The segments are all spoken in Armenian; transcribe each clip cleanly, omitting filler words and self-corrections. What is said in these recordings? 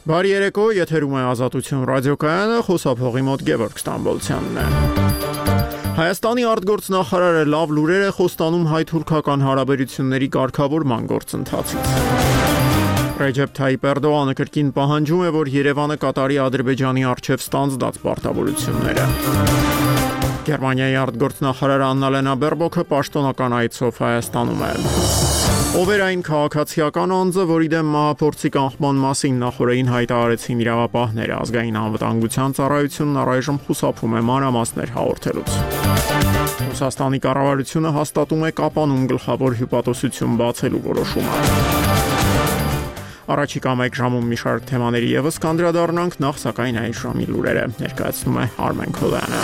Բարի երեկո, եթերում է Ազատություն ռադիոկայանը, խոսափողի մոտ Գևորգ Ստամբոլցյանն է։ Հայաստանի արտգործնախարարը լավ լուրեր է խոստանում հայ-թուրքական հարաբերությունների կարգավորման գործընթացից։ Ռեջեփ Թայիպ Էրդողանը կրկին պահանջում է, որ Երևանը կատարի Ադրբեջանի առջև ստանձնած պարտավորությունները։ Գերմանիայի արտգործնախարար Աննալենա Բերբոքը պաշտոնական այցով Հայաստանում է։ Ով էր այն քաղաքացիական անձը, որի դեմ մահափորձի կանխման մասին նախորդին հայտարարեցին իրավապահները, ազգային անվտանգության ծառայությունն առայժմ խուսափում է մանրամասներ հաղորդելուց։ Ռուսաստանի կառավարությունը հաստատում է Կապանում գլխավոր հյուպատոսություն բացելու որոշումը։ Առաջիկա մեկ ժամում մի շարք թեմաների ևս կանդրադառնանք, նախ սակայն այս ժամի լուրերը ներկայացնում է Արմեն Քոլյանը։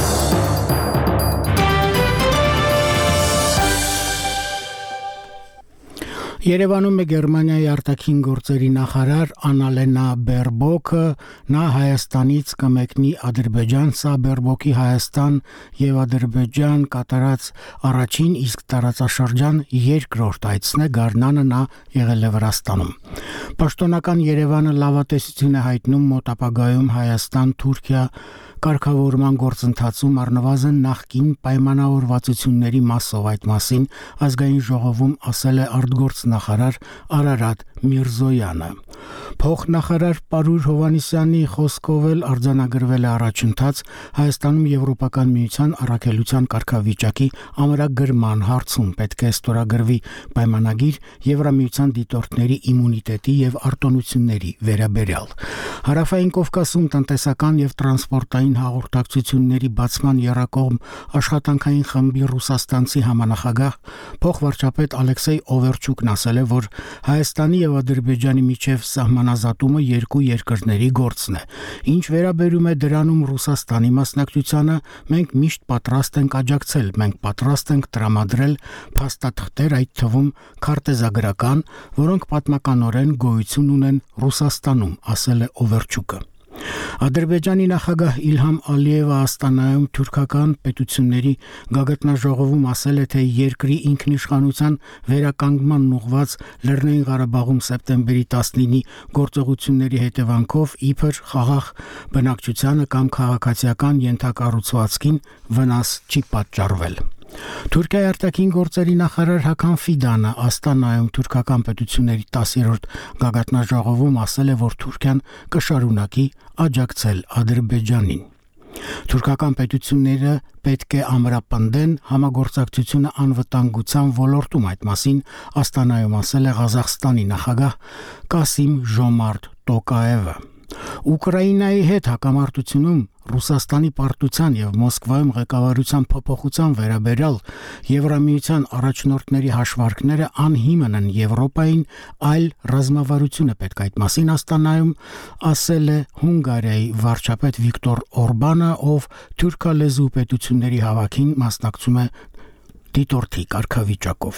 Երևանում է Գերմանիայի արտաքին գործերի նախարար Աննալենա Բերբոքը, նա Հայաստանից կմեկնի Ադրբեջան, սա Բերբոքի Հայաստան եւ Ադրբեջան կատարած առաջին, իսկ տարածաշրջան երկրորդ այցն է, գարնանը նա եղել է Վրաստանում։ Պաշտոնական Երևանը լավատեսություն է հայտնում մոտ ապագայում Հայաստան-Թուրքիա կարգավորման գործընթացում առնվազն նախկին պայմանավորվածությունների մասով այդ մասին ազգային ժողովում ասել է արտգործնախարար Արարատ Միրզոյանը։ Փոխնախարար Պարուր Հովհաննիսյանի խոսքով էլ արձանագրվել է առաջընթաց Հայաստանում Եվրոպական միության առաքելության կարգավիճակի ամրագրման հարցում պետք է ստորագրվի պայմանագիր Եվրամիության դիտորդների իմունիտետի եւ արտոնությունների վերաբերյալ։ Հարավային Կովկասում տնտեսական եւ տրանսպորտային հաղորդակցությունների բացման եռակողմ աշխատանքային խմբի ռուսաստանցի համանախագահ փոխվարչապետ Ալեքսեյ Օվերչուկն ասել է, որ Հայաստանի եւ Ադրբեջանի միջև սահմանազատումը երկու երկրների գործն է։ Ինչ վերաբերում է դրանում Ռուսաստանի մասնակցությանը, մենք միշտ պատրաստ ենք աջակցել, մենք պատրաստ ենք տրամադրել փաստաթղթեր, այդ թվում քարտեզագրական, որոնք պատմականորեն գոյություն ունեն Ռուսաստանում, ասել է Օվերչուկը։ Ադրբեջանի նախագահ Իլհամ Ալիևը Աստանայում թուրքական պետությունների գագաթնաժողովում ասել է, թե երկրի ինքնիշխանության վերականգնման ուղղված Լեռնային Ղարաբաղում սեպտեմբերի 19-ի գործողությունների հետևանքով իբր խաղաղ բնակչությանը կամ քաղաքացիական ենթակառուցվածքին վնաս չի պատճառվել։ Թուրքիայի արտաքին գործերի նախարար Հական Ֆիդանը Աստանայում թուրքական պետությունների 10-րդ գագաթնաժողովում ասել է, որ Թուրքիան կշարունակի աջակցել Ադրբեջանին։ Թուրքական պետությունները պետք է ամրապնդեն համագործակցությունը անվտանգության ոլորտում, այդ մասին Աստանայում ասել է Ղազախստանի նախագահ Կասիմ Ժոմարտ Տոկաևը։ Ուկրաինայի հետ հակամարտությունում Ռուսաստանի պարտության եւ Մոսկվայում ղեկավարության փոփոխության վերաբերյալ Եվրամիության առաջնորդների հաշվարկները անհիմն են Եվրոպային, այլ ռազմավարություն է պետք այդ մասին Աստանայում ասել է Հունգարիայի վարչապետ Վիկտոր Օրբանը, ով թուրքալեզու պետությունների հավաքին մասնակցում է դիտորդի կարգավիճակով։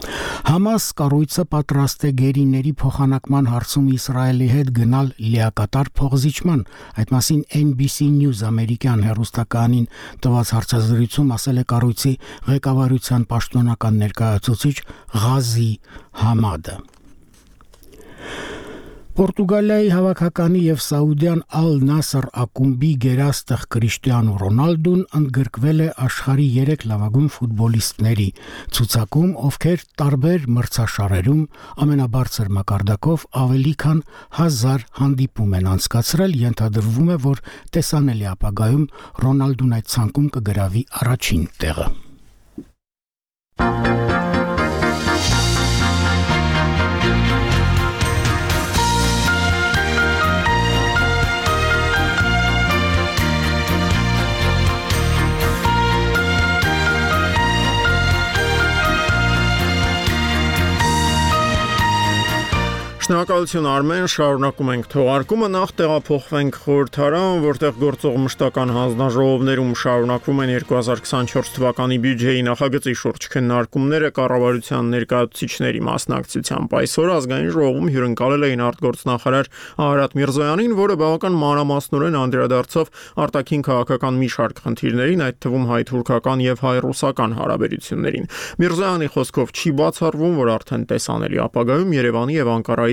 Համաս կառույցը պատրաստ է գերիների փոխանակման հարցում Իսրայելի հետ գնալ լիակատար փոխզիջման, այդ մասին NBC News ամերիկյան հեռուստականին տված հարցազրույցում ասել է կառույցի ղեկավարության պաշտոնական ներկայացուցիչ Ղազի Համադը։ Պորտուգալիայի հավաքականի եւ Սաուդյան Ալ-Նասր ակումբի գերաստղ Կրիշտիանո Ռոնալդոն ընդգրկվել է աշխարհի 3 լավագույն ֆուտբոլիստների ցուցակում, ովքեր տարբեր մրցաշարերում ամենաբարձր մակարդակով ավելի քան 1000 հանդիպում են անցկացրել, ենթադրվում է, որ տեսանելի ապագայում Ռոնալդոն այդ ցանկում կգրավի առաջին տեղը։ Շնորհակալություն Արմեն, շարունակում ենք թողարկումը, նախ տեղափոխվենք խորհրդարան, որտեղ գործող մշտական հանձնաժողովներում շարունակվում են 2024 թվականի բյուջեի նախագծի շուրջ քննարկումները կառավարության ներկայացուցիչների մասնակցությամբ։ Այսօր ազգային ժողովում հյուրընկալել էին արտգործնախարար Արարատ Միրզոյանին, որը բավական մանրամասնորեն անդրադարձավ արտաքին քաղաքական մի շարք խնդիրներին, այդ թվում հայ-թուրքական եւ հայ-ռուսական հարաբերություններին։ Միրզոյանի խոսքով չի բացառվում, որ արդեն տեսանելի ապագայում Երևանի եւ Անկարայի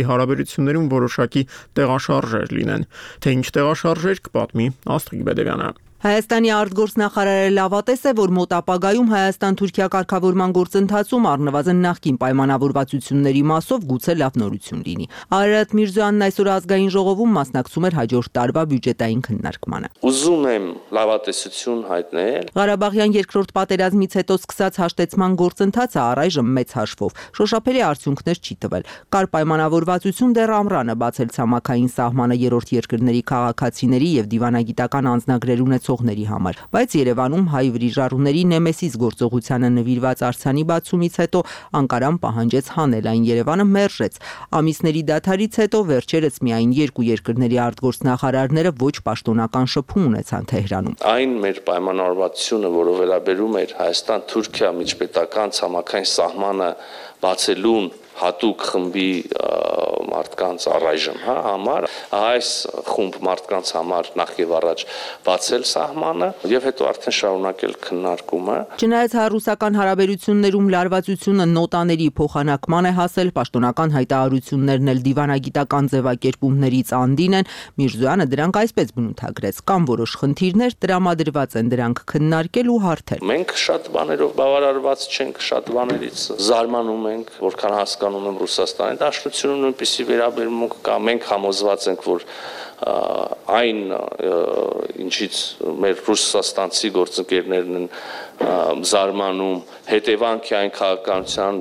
երկրների հարաբերություններում որոշակի տեղաշարժեր լինեն։ Թե ինչ տեղաշարժեր կպատմի Աստղիկ Բեդևյանը։ Հայաստանի արտգործնախարարը լավատես է, որ մոտ ապագայում Հայաստան-Թուրքիա կարգավորման գործընթացում առնվազն նախկին պայմանավորվածությունների մասով գուցե լավ նորություն լինի։ Արարատ Միրզոյանն այսօր ազգային ժողովում մասնակցում էր հաջորդ տարվա բյուջետային քննարկմանը։ Ուզում եմ լավատեսություն հայտնել։ Ղարաբաղյան երկրորդ պատերազմից հետո սկսած հաշտեցման գործընթացը առայժմ մեծ հաշվով շոշափելի արդյունքներ չի տվել։ Կար պայմանավորվածություն դեռ ամռանը բացել ցամաքային սահմանը երրորդ երկրների քաղաքացիների եւ դիվանագիտական անձնագրեր ունեցողների համար, բայց Երևանում հայ վրիժառուների Նեմեսիս գործողությանը նվիրված արձանի բացումից հետո Անկարան պահանջեց հանել այն, Երևանը մերժեց։ Ամիսների դադարից հետո վերջերս միայն երկու երկրների արտգործնախարարները ոչ պաշտոնական շփում ունեցան Թեհրանում։ Այն մեր պայմանավորվածությունը, որը վերաբերում էր Հայաստան-Թուրքիա միջպետական ցամաքային սահմանը բացելուն հատուկ խմբի մարդկանց առայժմ համար, այս խումբ մարդկանց համար նախ եւ առաջ բացել սահմանը եւ հետո արդեն շարունակել քննարկումը։ Չնայած հարուսական հարաբերություններում լարվածությունը նոտաների փոխանակման է հասել, պաշտոնական հայտարարություններն էլ դիվանագիտական ձևակերպումներից անդին են, Միրզոյանը դրանք այսպես բնութագրեց, կամ որոշ խնդիրներ տրամադրված են դրանք քննարկել ու հարթել։ Մենք շատ բաներով բավարարված չենք, շատ բաներից զարմանում ենք, որքան հասկանում եմ Ռուսաստանի Դաշնությունում նույնպիսի վերաբերմունք կա, մենք համոզված ենք, որ այն ինչից մեր ռուսաստանցի գործընկերներն են զարմանում, հետևանք է այն քաղաքականության,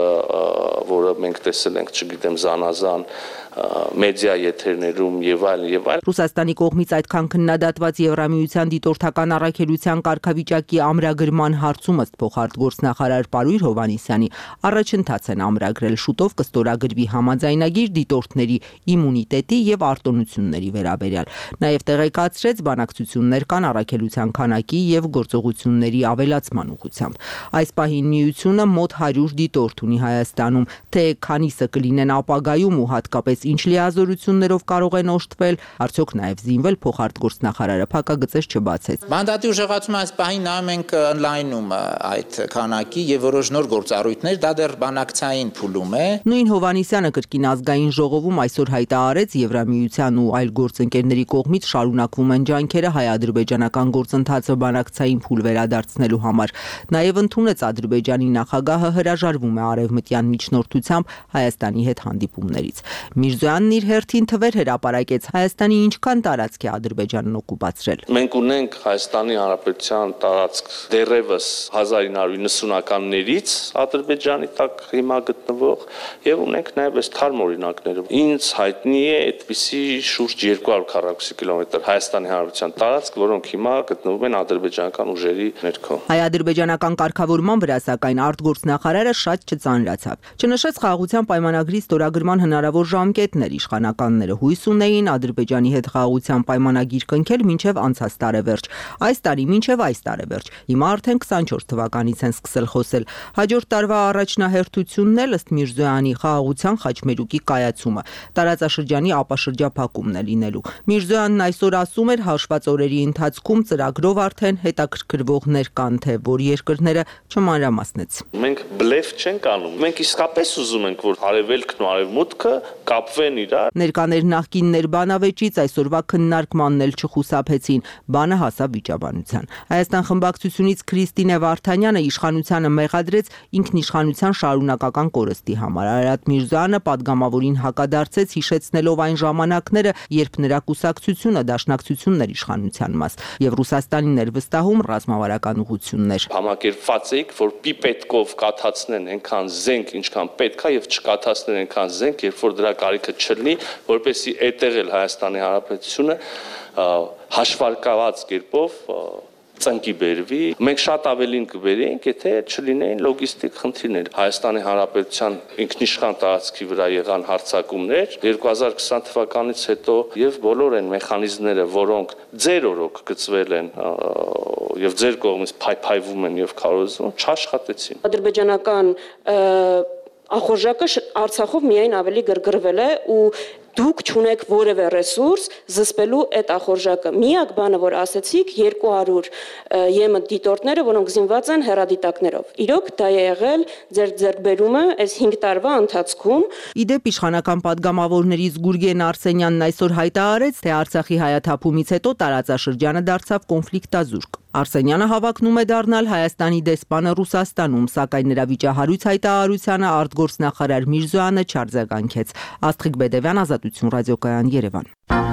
որը մենք տեսել ենք, չգիտեմ, զանազան մեդիա եթերներում եւ այլն։ Ռուսաստանի կողմից այդքան քննադատված Եվրամիության դիտորդական առաքելության կարգավիճակի ամրագրման հարցում ըստ փոխարտգործնախարար Պարույր Հովհաննիսյանի առաջընթաց են ամրագրել, շուտով կստորագրվի համաձայնագիր դիտորդների իմունիտետի եւ արտոնությունների վերաբերյալ։ Նաեւ տեղեկացրեց բանակցություններ կան առաքելության քանակի եւ գործողությունների ավելացման ուղղությամբ։ Այս պահին միությունը մոտ 100 դիտորդ ունի Հայաստանում, թե քանիսը կլինեն ապագայում ու հատկապես ինչ լիազորություններով կարող են օժտվել, արդյոք նաև զինվել փոխարտգործնախարարը փակագծեր չբացեց։ Մանդատի ուժեղացումը այս պահին նայում ենք օնլայնում այդ քանակի եւ որոշ նոր գործառույթներ, դա դեռ բանակցային փուլում է։ Նույն Հովհաննիսյանը կրկին ազգային ժողովում այսօր հայտարարեց Եվրամիության ու այլ գործընկերների կողմից շարունակվում են ջանքերը հայ-ադրբեջանական գործընթացը բանակցային փուլ վերադարձնելու համար։ Նաև ընդունեց Ադրբեջանի նախագահը հրաժարվում է արևմտյան միջնորդությամբ Հայաստանի հետ հանդիպումներից։ Միրզոյանն իր հերթին թվեր հրապարակեց Հայաստանի ինչքան տարածք է Ադրբեջանն օկուպացրել։ Մենք ունենք Հայաստանի Հանրապետության տարածք դեռևս 1990-ականներից Ադրբեջանի տակ հիմա գտնվող եւ ունենք նաեւ այս թարմ օրինակները։ Ինձ հայտնի է այդպիսի շուրջ 200 քառակուսի կիլոմետր Հայաստանի Հանրապետության տարածք, որոնք հիմա գտնվում են ադրբեջանական ուժերի ներքո։ Հայ-ադրբեջանական կարգավորման վրա սակայն արտգործնախարարը շատ չծանրացավ։ Չնշեց խաղաղության պայմանագրի ստորագրման հնարավոր ժամկետներ, իշխանականները հույս ունեին Ադրբեջանի հետ խաղաղության պայմանագիր կնքել մինչև անցած տարեվերջ, այս տարի մինչև այս տարեվերջ։ Հիմա արդեն 24 թվականից են սկսել խոսել։ Հաջորդ տարվա առաջնահերթությունն էլ ըստ Միրզոյանի խաղաղության խաչմերուկի կայացումը, տարածաշրջանի ապաշրջափակումն է լինելու։ Միրզոյանն այսօր ասում էր հաշված օրերի ընթացքում ծրագրով արդեն հետաքրքրվողներ կան, թե որ երկրները չմանրամասնեց։ Մենք բլեֆ չենք անում։ Մենք իսկապես ուզում ենք, որ արևելքն ու արևմուտքը կապվեն իրար։ Ներկաներ նախկիններ բանավեճից այսօրվա քննարկմանն էլ չխուսափեցին, բանը հասավ վիճաբանության։ Հայաստան խմբակցությունից Քրիստինե Վարդանյանը իշխանությանը մեղադրեց ինքնիշխանության շարունակական կորստի համար։ Արարատ Միրզոյանը падգամավորին հակադարձեց, հիշեցնելով այն ժամանակները, երբ նրա կուսակցությունը դաշնակցությունն էր իշխանության մաս, եւ Ռուսաստանին էր վստահում ռազմավարական ուղղություններ։ Համակերպված էիք, որ պիպետկով կաթացնեն այնքան զենք, ինչքան պետք է, եւ չկաթացնեն այնքան զենք, երբ որ դրա կարիքը չլինի, որպեսզի այդտեղ էլ Հայաստանի Հանրապետությունը հաշվարկված կերպով ծնկի բերվի։ Մենք շատ ավելին կբերենք, եթե չլինեին լոգիստիկ խնդիրներ։ Հայաստանի Հանրապետության ինքնիշխան տարածքի վրա եղան հարձակումներ 2020 թվականից հետո եւ բոլոր այն մեխանիզմները, որոնք ձեր օրոք գծվել են եւ ձեր կողմից փայփայվում են եւ քարոզվում, չաշխատեցին։ Ադրբեջանական ախորժակը Արցախով միայն ավելի գրգռվել է ու դուք չունեք որևէ ռեսուրս զսպելու այդ ախորժակը։ Միակ բանը, որ ասեցիք, 200 ԵՄ դիտորդները, որոնք զինված են հեռադիտակներով։ Իրոք դա է եղել ձեր ձեռքբերումը այս 5 տարվա ընթացքում։ Իդեպ իշխանական падգամավորներից Գուրգեն Արսենյանն այսօր հայտարարեց, թե Արցախի հայաթափումից հետո տարածաշրջանը դարձավ կոնֆլիկտազուրկ։ Արսենյանը հավակնում է դառնալ Հայաստանի դեսպանը Ռուսաստանում, սակայն նրա վիճահարույց հայտարարությանը արտգործնախարար Միրզոյանը չարձագանքեց։ Աստղիկ Բեդևյան, Ազատություն ռադիոկայան, Երևան։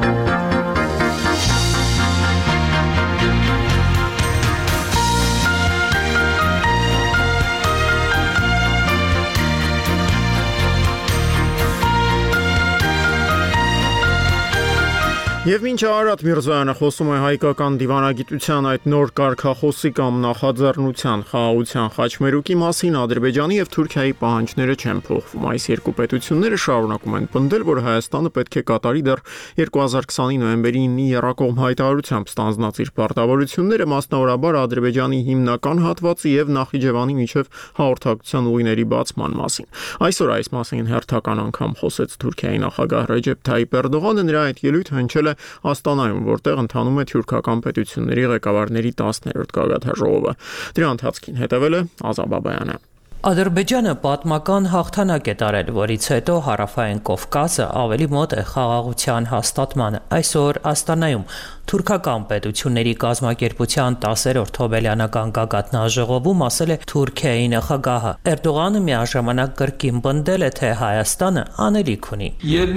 Եվ մինչ Արարատ Միրզոյանը խոսում է հայկական դիվանագիտության այդ նոր կարգախոսի կամ նախաձեռնության խաղաղության խաչմերուկի մասին, Ադրբեջանի եւ Թուրքիայի պահանջները չեն փոխվում։ Այս երկու պետությունները շարունակում են պնդել, որ Հայաստանը պետք է կատարի դեռ 2020-ի նոյեմբերի 9-ի եռակողմ հայտարարությամբ ստանձնած իր պարտավորությունները, մասնավորաբար Ադրբեջանի հիմնական հատվածի եւ Նախիջևանի միջև հաղորդակցության ուղիների բացման մասին։ Այսօր այս մասին հերթական անգամ խոսեց Թուրքիայի նախագահ Ռեջեփ Թայիպ Էրդողանը, նրա այդ ելույթը հնչել է Աստանայում, որտեղ ընթանում է թյուրքական պետությունների ղեկավարների 10-րդ գագաթնաժողովը։ Դրա ընթացքին հետևել է Ազա Բաբայանը։ Ադրբեջանը պատմական հաղթանակ է տարել, որից հետո Հարավային Կովկասը ավելի մոտ է խաղաղության հաստատմանը։ Այսօր Աստանայում թուրքական պետությունների կազմակերպության 10-րդ հոբելյանական գագաթնաժողովում ասել է Թուրքիայի նախագահը։ Էրդողանը միաժամանակ կրկին պնդել է, թե Հայաստանը անելիք ունի։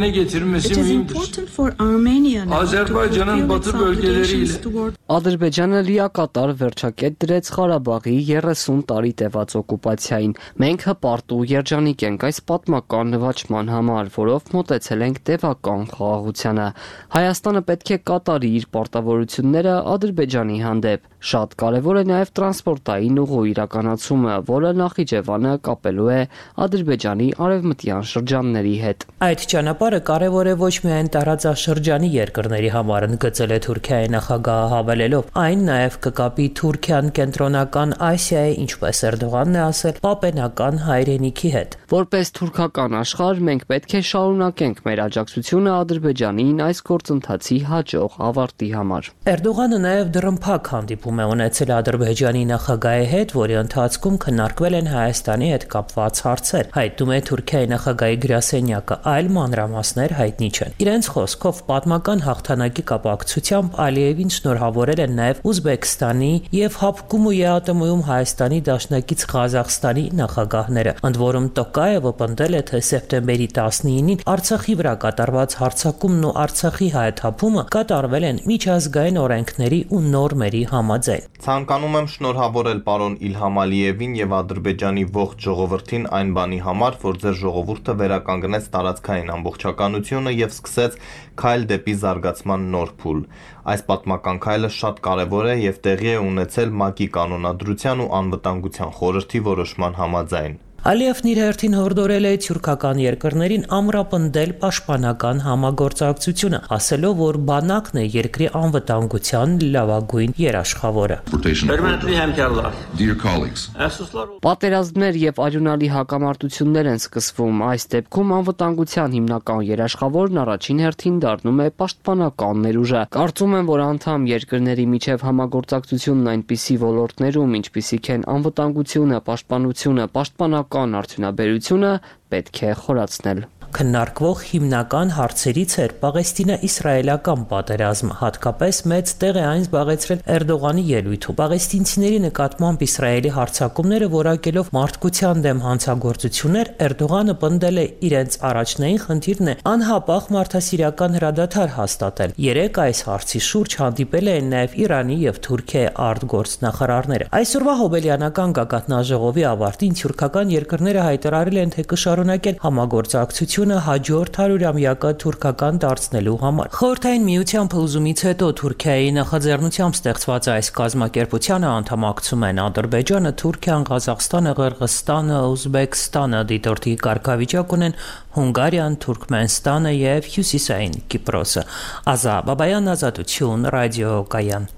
Ադրբեջանը լիակատար վերջակետ դրեց Ղարաբաղի 30 տարի տևած օկուպացիային։ Մենք հպարտ ու երջանիկ ենք այս պատմական նվաճման համար, որով մոտեցել ենք տևական խաղաղությանը։ Հայաստանը պետք է կատարի իր պարտավորությունները Ադրբեջանի հանդեպ։ Շատ կարևոր է նաև տրանսպորտային ուղու իրականացումը, որը Նախիջևանը կապելու է Ադրբեջանի արևմտյան շրջանների հետ։ Այդ ճանապարհը կարևոր է ոչ միայն տարածաշրջանի երկրների համար, ընդգծել է Թուրքիայի նախագահը, հավելելով, այն նաև կկապի Թուրքիան կենտրոնական Ասիայի, ինչպես Էրդողանն է ասել, պապենական հայրենիքի հետ։ Որպես թուրքական աշխարհ մենք պետք է շարունակենք մեր աջակցությունը Ադրբեջանին այս գործընթացի հաջող ավարտի համար։ Էրդողանը նաև դռնփակ հանդիպում է ունեցել Ադրբեջանի նախագահի հետ, որի ընթացքում քննարկվել են Հայաստանի հետ կապված հարցեր։ Հայտնում է Թուրքիայի նախագահի գրասենյակը, այլ մանրամասներ հայտնի չեն։ Իրենց խոսքով պատմական հաղթանակի կապակցությամբ Ալիևին շնորհավորել են նաև Ուզբեկստանի եւ ՀԱՊԿ-ում ու ԵԱՏՄ-ում Հայաստանի դաշնակից Ղազախստանի նախագահները։ Ընդ որում Տոկաևը պնդել է, թե սեպտեմբերի 19-ին Արցախի վրա կատարված հարձակումն ու Արցախի հայաթափումը կատարվել են միջազգային օրենքների ու նորմերի համաձայն։ Ցանկանում եմ շնորհավորել պարոն Իլհամ Ալիևին եւ Ադրբեջանի ողջ ժողովրդին այն բանի համար, որ ձեր ժողովուրդը վերականգնեց տարածքային ամբողջականությունը եւ սկսեց քայլ դեպի զարգացման նոր փուլ։ Այս պատմական քայլը շատ կարևոր է եւ տեղի է ունեցել ՄԱԿ-ի կանոնադրության ու անվտանգության խորհրդի որոշման համաձայն։ Ալիևն իր հերթին հորդորել է թյուրքական երկրներին ամրապնդել պաշտպանական համագործակցությունը, ասելով, որ բանակն է երկրի անվտանգության լավագույն երաշխավորը։ Պատերազմներ եւ արյունալի հակամարտություններ են սկսվում։ Այս դեպքում անվտանգության հիմնական երաշխավորն առաջին հերթին դառնում է պաշտպանական ներուժը։ Կարծում եմ, որ անդամ երկրների միջև համագործակցությունն այնպիսի ոլորտներում, ինչպիսիք են անվտանգությունը, պաշտպանությունը, պաշտպանական արդյունաբերությունը պետք է խորացնել։ Քննարկվող հիմնական հարցերից էր Պաղեստինա-իսրայելական պատերազմը, հատկապես մեծ տեղ է այն զբաղեցրել Էրդողանի ելույթում։ Պաղեստինցիների նկատմամբ Իսրայելի հարձակումները որակելով մարդկության դեմ հանցագործություններ, Էրդողանը պնդել է իրենց առաջնային խնդիրն է անհապաղ մարդասիրական հրադադար հաստատել։ Երեկ այս հարցի շուրջ հանդիպել էին նաև Իրանի եւ Թուրքիայի արտգործնախարարները։ Այսօրվա հոբելյանական գագաթնաժողովի ավարտին թյուրքական երկրները հայտարարել են, թե կշարունակեն համագործակցություն հաջորդ 100-ամյակը թուրքական դարձնելու համար։ Խորհրդային միության փլուզումից հետո Թուրքիայի նախաձեռնությամբ ստեղծված այս կազմակերպությանը անդամակցում են Ադրբեջանը, Թուրքիան, Ղազախստանը, Ղրղըզստանը, Ուզբեկստանը, դիտորդի կարգավիճակ ունեն Հունգարիան, Թուրքմենստանը եւ Հյուսիսային Կիպրոսը։ Ազա Բաբայան, Ազատություն ռադիոկայան։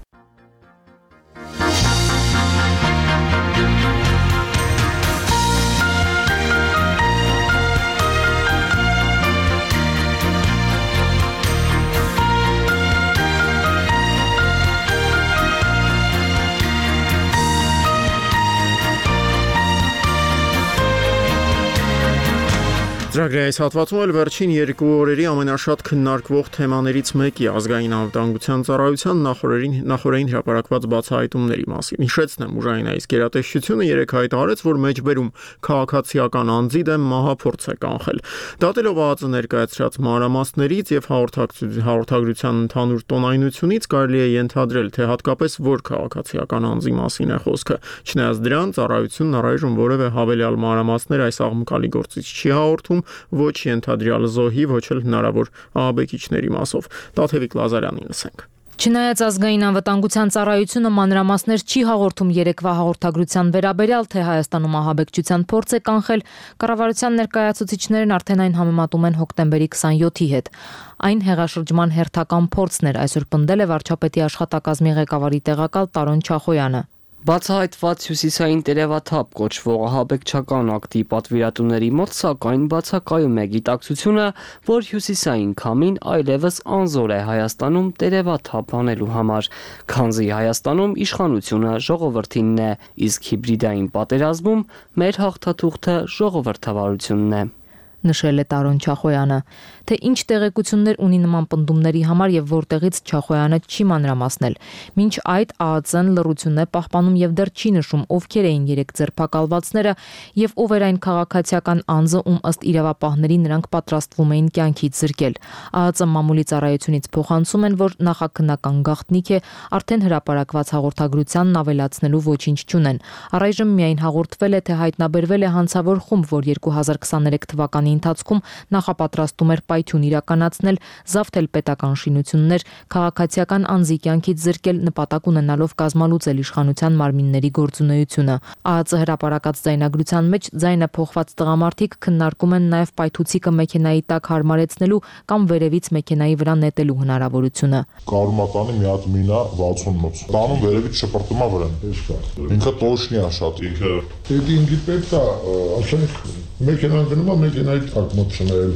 Ծրագրի այս հատվածում էլ վերջին 2 օրերի ամենաշատ քննարկվող թեմաներից մեկի ազգային անվտանգության ծառայության նախորդին հրապարակված բացահայտումների մասին։ Հիշեցնեմ, ուժային այս գերատեսչությունը 3 հայտարարեց, որ մեջբերում քաղաքացիական անձի դեմ մահափորձ է կանխել։ Դատելով ԱԱԾ ներկայացրած մանրամասներից եւ հաղորդագրության ընդհանուր տոնայնությունից կարելի է ենթադրել, թե հատկապես որ քաղաքացիական անձի մասին է խոսքը։ Չնայած դրան, ծառայությունն առայժմ որևէ հավելյալ մանրամասներ այս աղմկալի գործից չի հաղորդում ոչ ենթադրյալ զոհի, ոչ էլ հնարավոր ահաբեկիչների մասով։ Տաթևիկ Լազարյանին լսենք։ Չնայած ազգային անվտանգության ծառայությունը մանրամասներ չի հաղորդում երեկվա հաղորդագրության վերաբերյալ, թե Հայաստանում ահաբեկչության փորձ է կանխել, կառավարության ներկայացուցիչներն արդեն այն համեմատում են հոկտեմբերի 27-ի հետ։ Այն հեղաշրջման հերթական փորձն էր, այսօր պնդել է վարչապետի աշխատակազմի ղեկավարի տեղակալ Տարոն Չախոյանը։ Բացահայտված հյուսիսային տերևաթափ կոչվող ահաբեկչական ակտի պատվիրատուների մոտ սակայն բացակայում է գիտակցությունը, որ հյուսիսային քամին այլևս անզոր է Հայաստանում տերևաթափ անելու համար, քանզի Հայաստանում իշխանությունը ժողովրդինն է, իսկ հիբրիդային պատերազմում մեր հաղթաթուղթը ժողովրդավարությունն է, նշել է Տարոն Չախոյանը։ Թե ինչ տեղեկություններ ունի նման պնդումների համար եւ որտեղից Չախոյանը չի մանրամասնել։ Մինչ այդ ԱԱԾ-ն լռություն է պահպանում եւ դեռ չի նշում ովքեր էին 3 ձերբակալվածները եւ ով էր այն քաղաքացիական անձը, ում ըստ իրավապահների նրանք պատրաստվում էին կյանքից զրկել։ ԱԱԾ մամուլի ծառայությունից փոխանցում են, որ նախաքննական գաղտնիք է, արդեն հրապարակված հաղորդագրությանն ավելացնելու ոչինչ չունեն։ Առայժմ միայն հաղորդվել է, թե հայտնաբերվել է հանցավոր խումբ, որ 2023 թվականի ընթացքում նախապատրաստում էր պայթյուն իրականացնել, զավթել պետական շինություններ, քաղաքացիական անձի կյանքից զրկել, նպատակ ունենալով կազմալուծել իշխանության մարմինների գործունեությունը։ ԱԱԾ հրապարակած ձայնագրության մեջ ձայնը փոխված տղամարդիկ քննարկում են նաև պայթուցիկը մեքենայի տակ հարմարեցնելու կամ վերևից մեքենայի վրա նետելու հնարավորությունը։ Կարումականի մի հատ մինա 68, տանում վերևից շպրտում է վրան, ինքը տոշնի է շատ, ինքը ինքի պետք է, ասենք, մեքենան գնում է մեքենայի տակ մոտ շնել։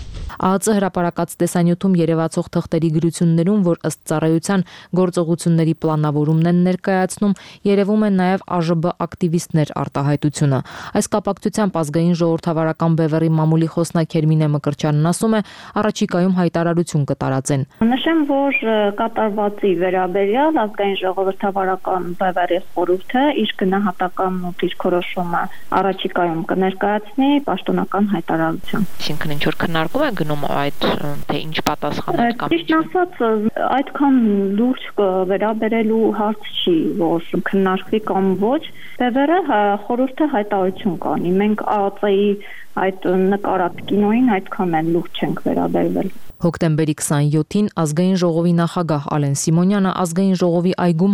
ԱԱԾ հրապարակած տեսանյութում երևացող թղթերի գրություններում, որ ըստ ծառայության գործողությունների պլանավորումն են ներկայացնում, երևում են նաև ԱԺԲ ակտիվիստներ արտահայտությունը։ Այս կապակցությամբ ազգային ժողովրդավարական բևեռի մամուլի խոսնակ Երմինե Մկրտչյանն ասում է, առաջիկայում հայտարարություն կտարածեն։ Նշեմ, որ կատարվածի վերաբերյալ ազգային ժողովրդավարական բևեռի խորհուրդը իր գնահատականն ու դիրքորոշումը առաջիկայում կներկայացնի պաշտոնական հայտարարություն։ Այսինքն ինչ որ քննարկում են այդ թե ինչ պատասխանել կամ ճիշտ ասած այդքան լուրջ վերաբերելու հարց չի, որ քննարկվի կամ ոչ, բևեռը խորհուրդը հայտարարություն կանի։ Մենք ԱԱԾ-ի այդ նկարած կինոյին այդքան էլ լուրջ չենք վերաբերվել։ Հոկտեմբերի 27-ին ազգային ժողովի նախագահ Ալեն Սիմոնյանը ազգային ժողովի այգում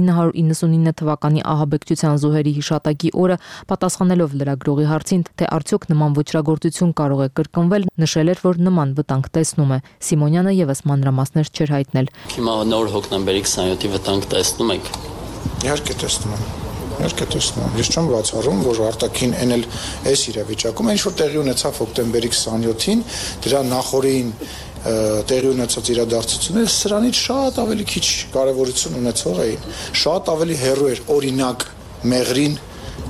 1999 թվականի ահաբեկչության զոհերի հիշատակի օրը պատասխանելով լրագրողի հարցին, թե արդյոք նման ոճրագործություն կարող է կրկնվել, նշել էր, որ նման վտանգ տեսնում է։ Սիմոնյանը եւս մանրամասներ չէր հայտնել։ Հիմա նոր հոկտեմբերի 27-ի վտանգ տեսնում եք։ Իհարկե տեսնում եմ։ Ես չեմ բացառում, որ արտաքին էնել այս իրավիճակում ինչ որ տեղի ունեցավ հոկտեմբերի 27-ին, դրա նախորդին տեղի ունեցած իրադարձությունները սրանից շատ ավելի քիչ կարևորություն ունեցող էին, շատ ավելի հեռու էր օրինակ մեղրին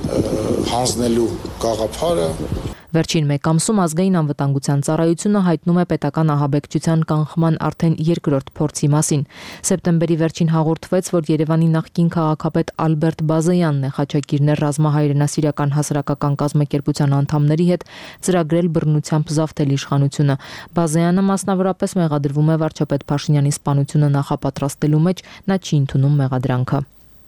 հանձնելու գաղափարը։ Վերջին մեկ ամսում ազգային անվտանգության ծառայությունը հայտնում է պետական ահաբեկչության կանխման արդեն երկրորդ փորձի մասին։ Սեպտեմբերի վերջին հաղորդվեց, որ Երևանի նախկին քաղաքապետ Ալբերտ Բազեյանն է խաչակիրներ ռազմահայրենասիրական հասարակական կազմակերպության անդամների հետ ծրագրել բռնությամբ զավթել իշխանությունը։ Բազեյանը մասնավորապես մեղադրվում է վարչապետ Փաշինյանի սպանությունը նախապատրաստելու մեջ, նա չի ընդունում մեղադրանքը։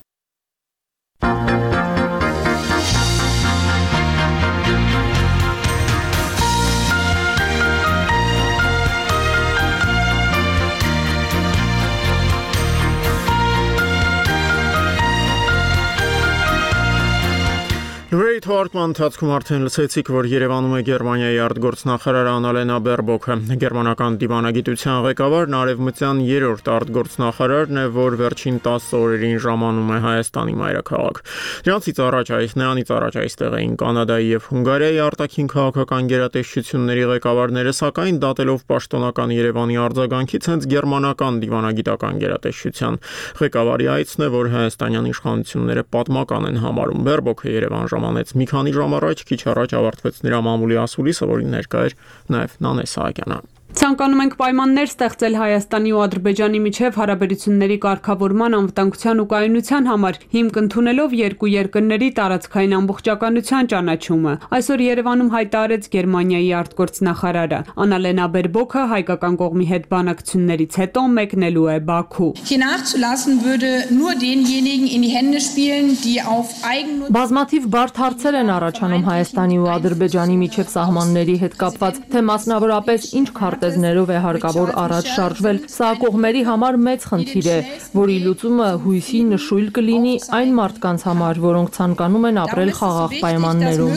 Լուրերի թողարկման ընթացքում արդեն լսեցիք, որ Երևանում է Գերմանիայի արտգործնախարար Անալենա Բերբոքը։ Գերմանական դիվանագիտության ղեկավարն արևմտյան 3-րդ արտգործնախարարն է, որ վերջին 10 օրերին ժամանում է Հայաստանի մայրաքաղաք։ Նրանից առաջ այստեղ էին Կանադայի եւ Հունգարիայի արտաքին քաղաքական գերատեսչությունների ղեկավարները, սակայն դատելով պաշտոնական Երևանի արձագանքից հենց գերմանական դիվանագիտական գերատեսչության ղեկավարի այցն է, որ հայաստանյան իշխանությունները պատմական են համարում։ Բերբոքը Երևան ժամանեց Մի քանի ժամ առաջ քիչ առաջ ավարտվեց նրա մամուլի ասուլիսը, որին ներկա էր նաև Նանե Սահակյանը։ Ցանկանում ենք պայմաններ ստեղծել Հայաստանի ու Ադրբեջանի միջև հարաբերությունների կարգավորման, անվտանգության ու կայունության համար, հիմք ընդունելով երկու երկրների տարածքային ամբողջականության ճանաչումը։ Այսօր Երևանում հայտարարեց Գերմանիայի արտգործնախարարը։ Անալենա Բերբոքը հայկական կողմի հետ բանակցություններից հետո մեկնելու է Բաքու։ Բազմաթիվ բարդ հարցեր են առաջանում Հայաստանի ու Ադրբեջանի միջև սահմանների հետ կապված, թե մասնավորապես ինչ քարտեզներով է հարկավոր առաջ շարժվել։ Սա կողմերի համար մեծ խնդիր է, որի լուծումը հույսի նշույլ կլինի այն մարդկանց համար, որոնք ցանկանում են ապրել խաղաղ պայմաններում։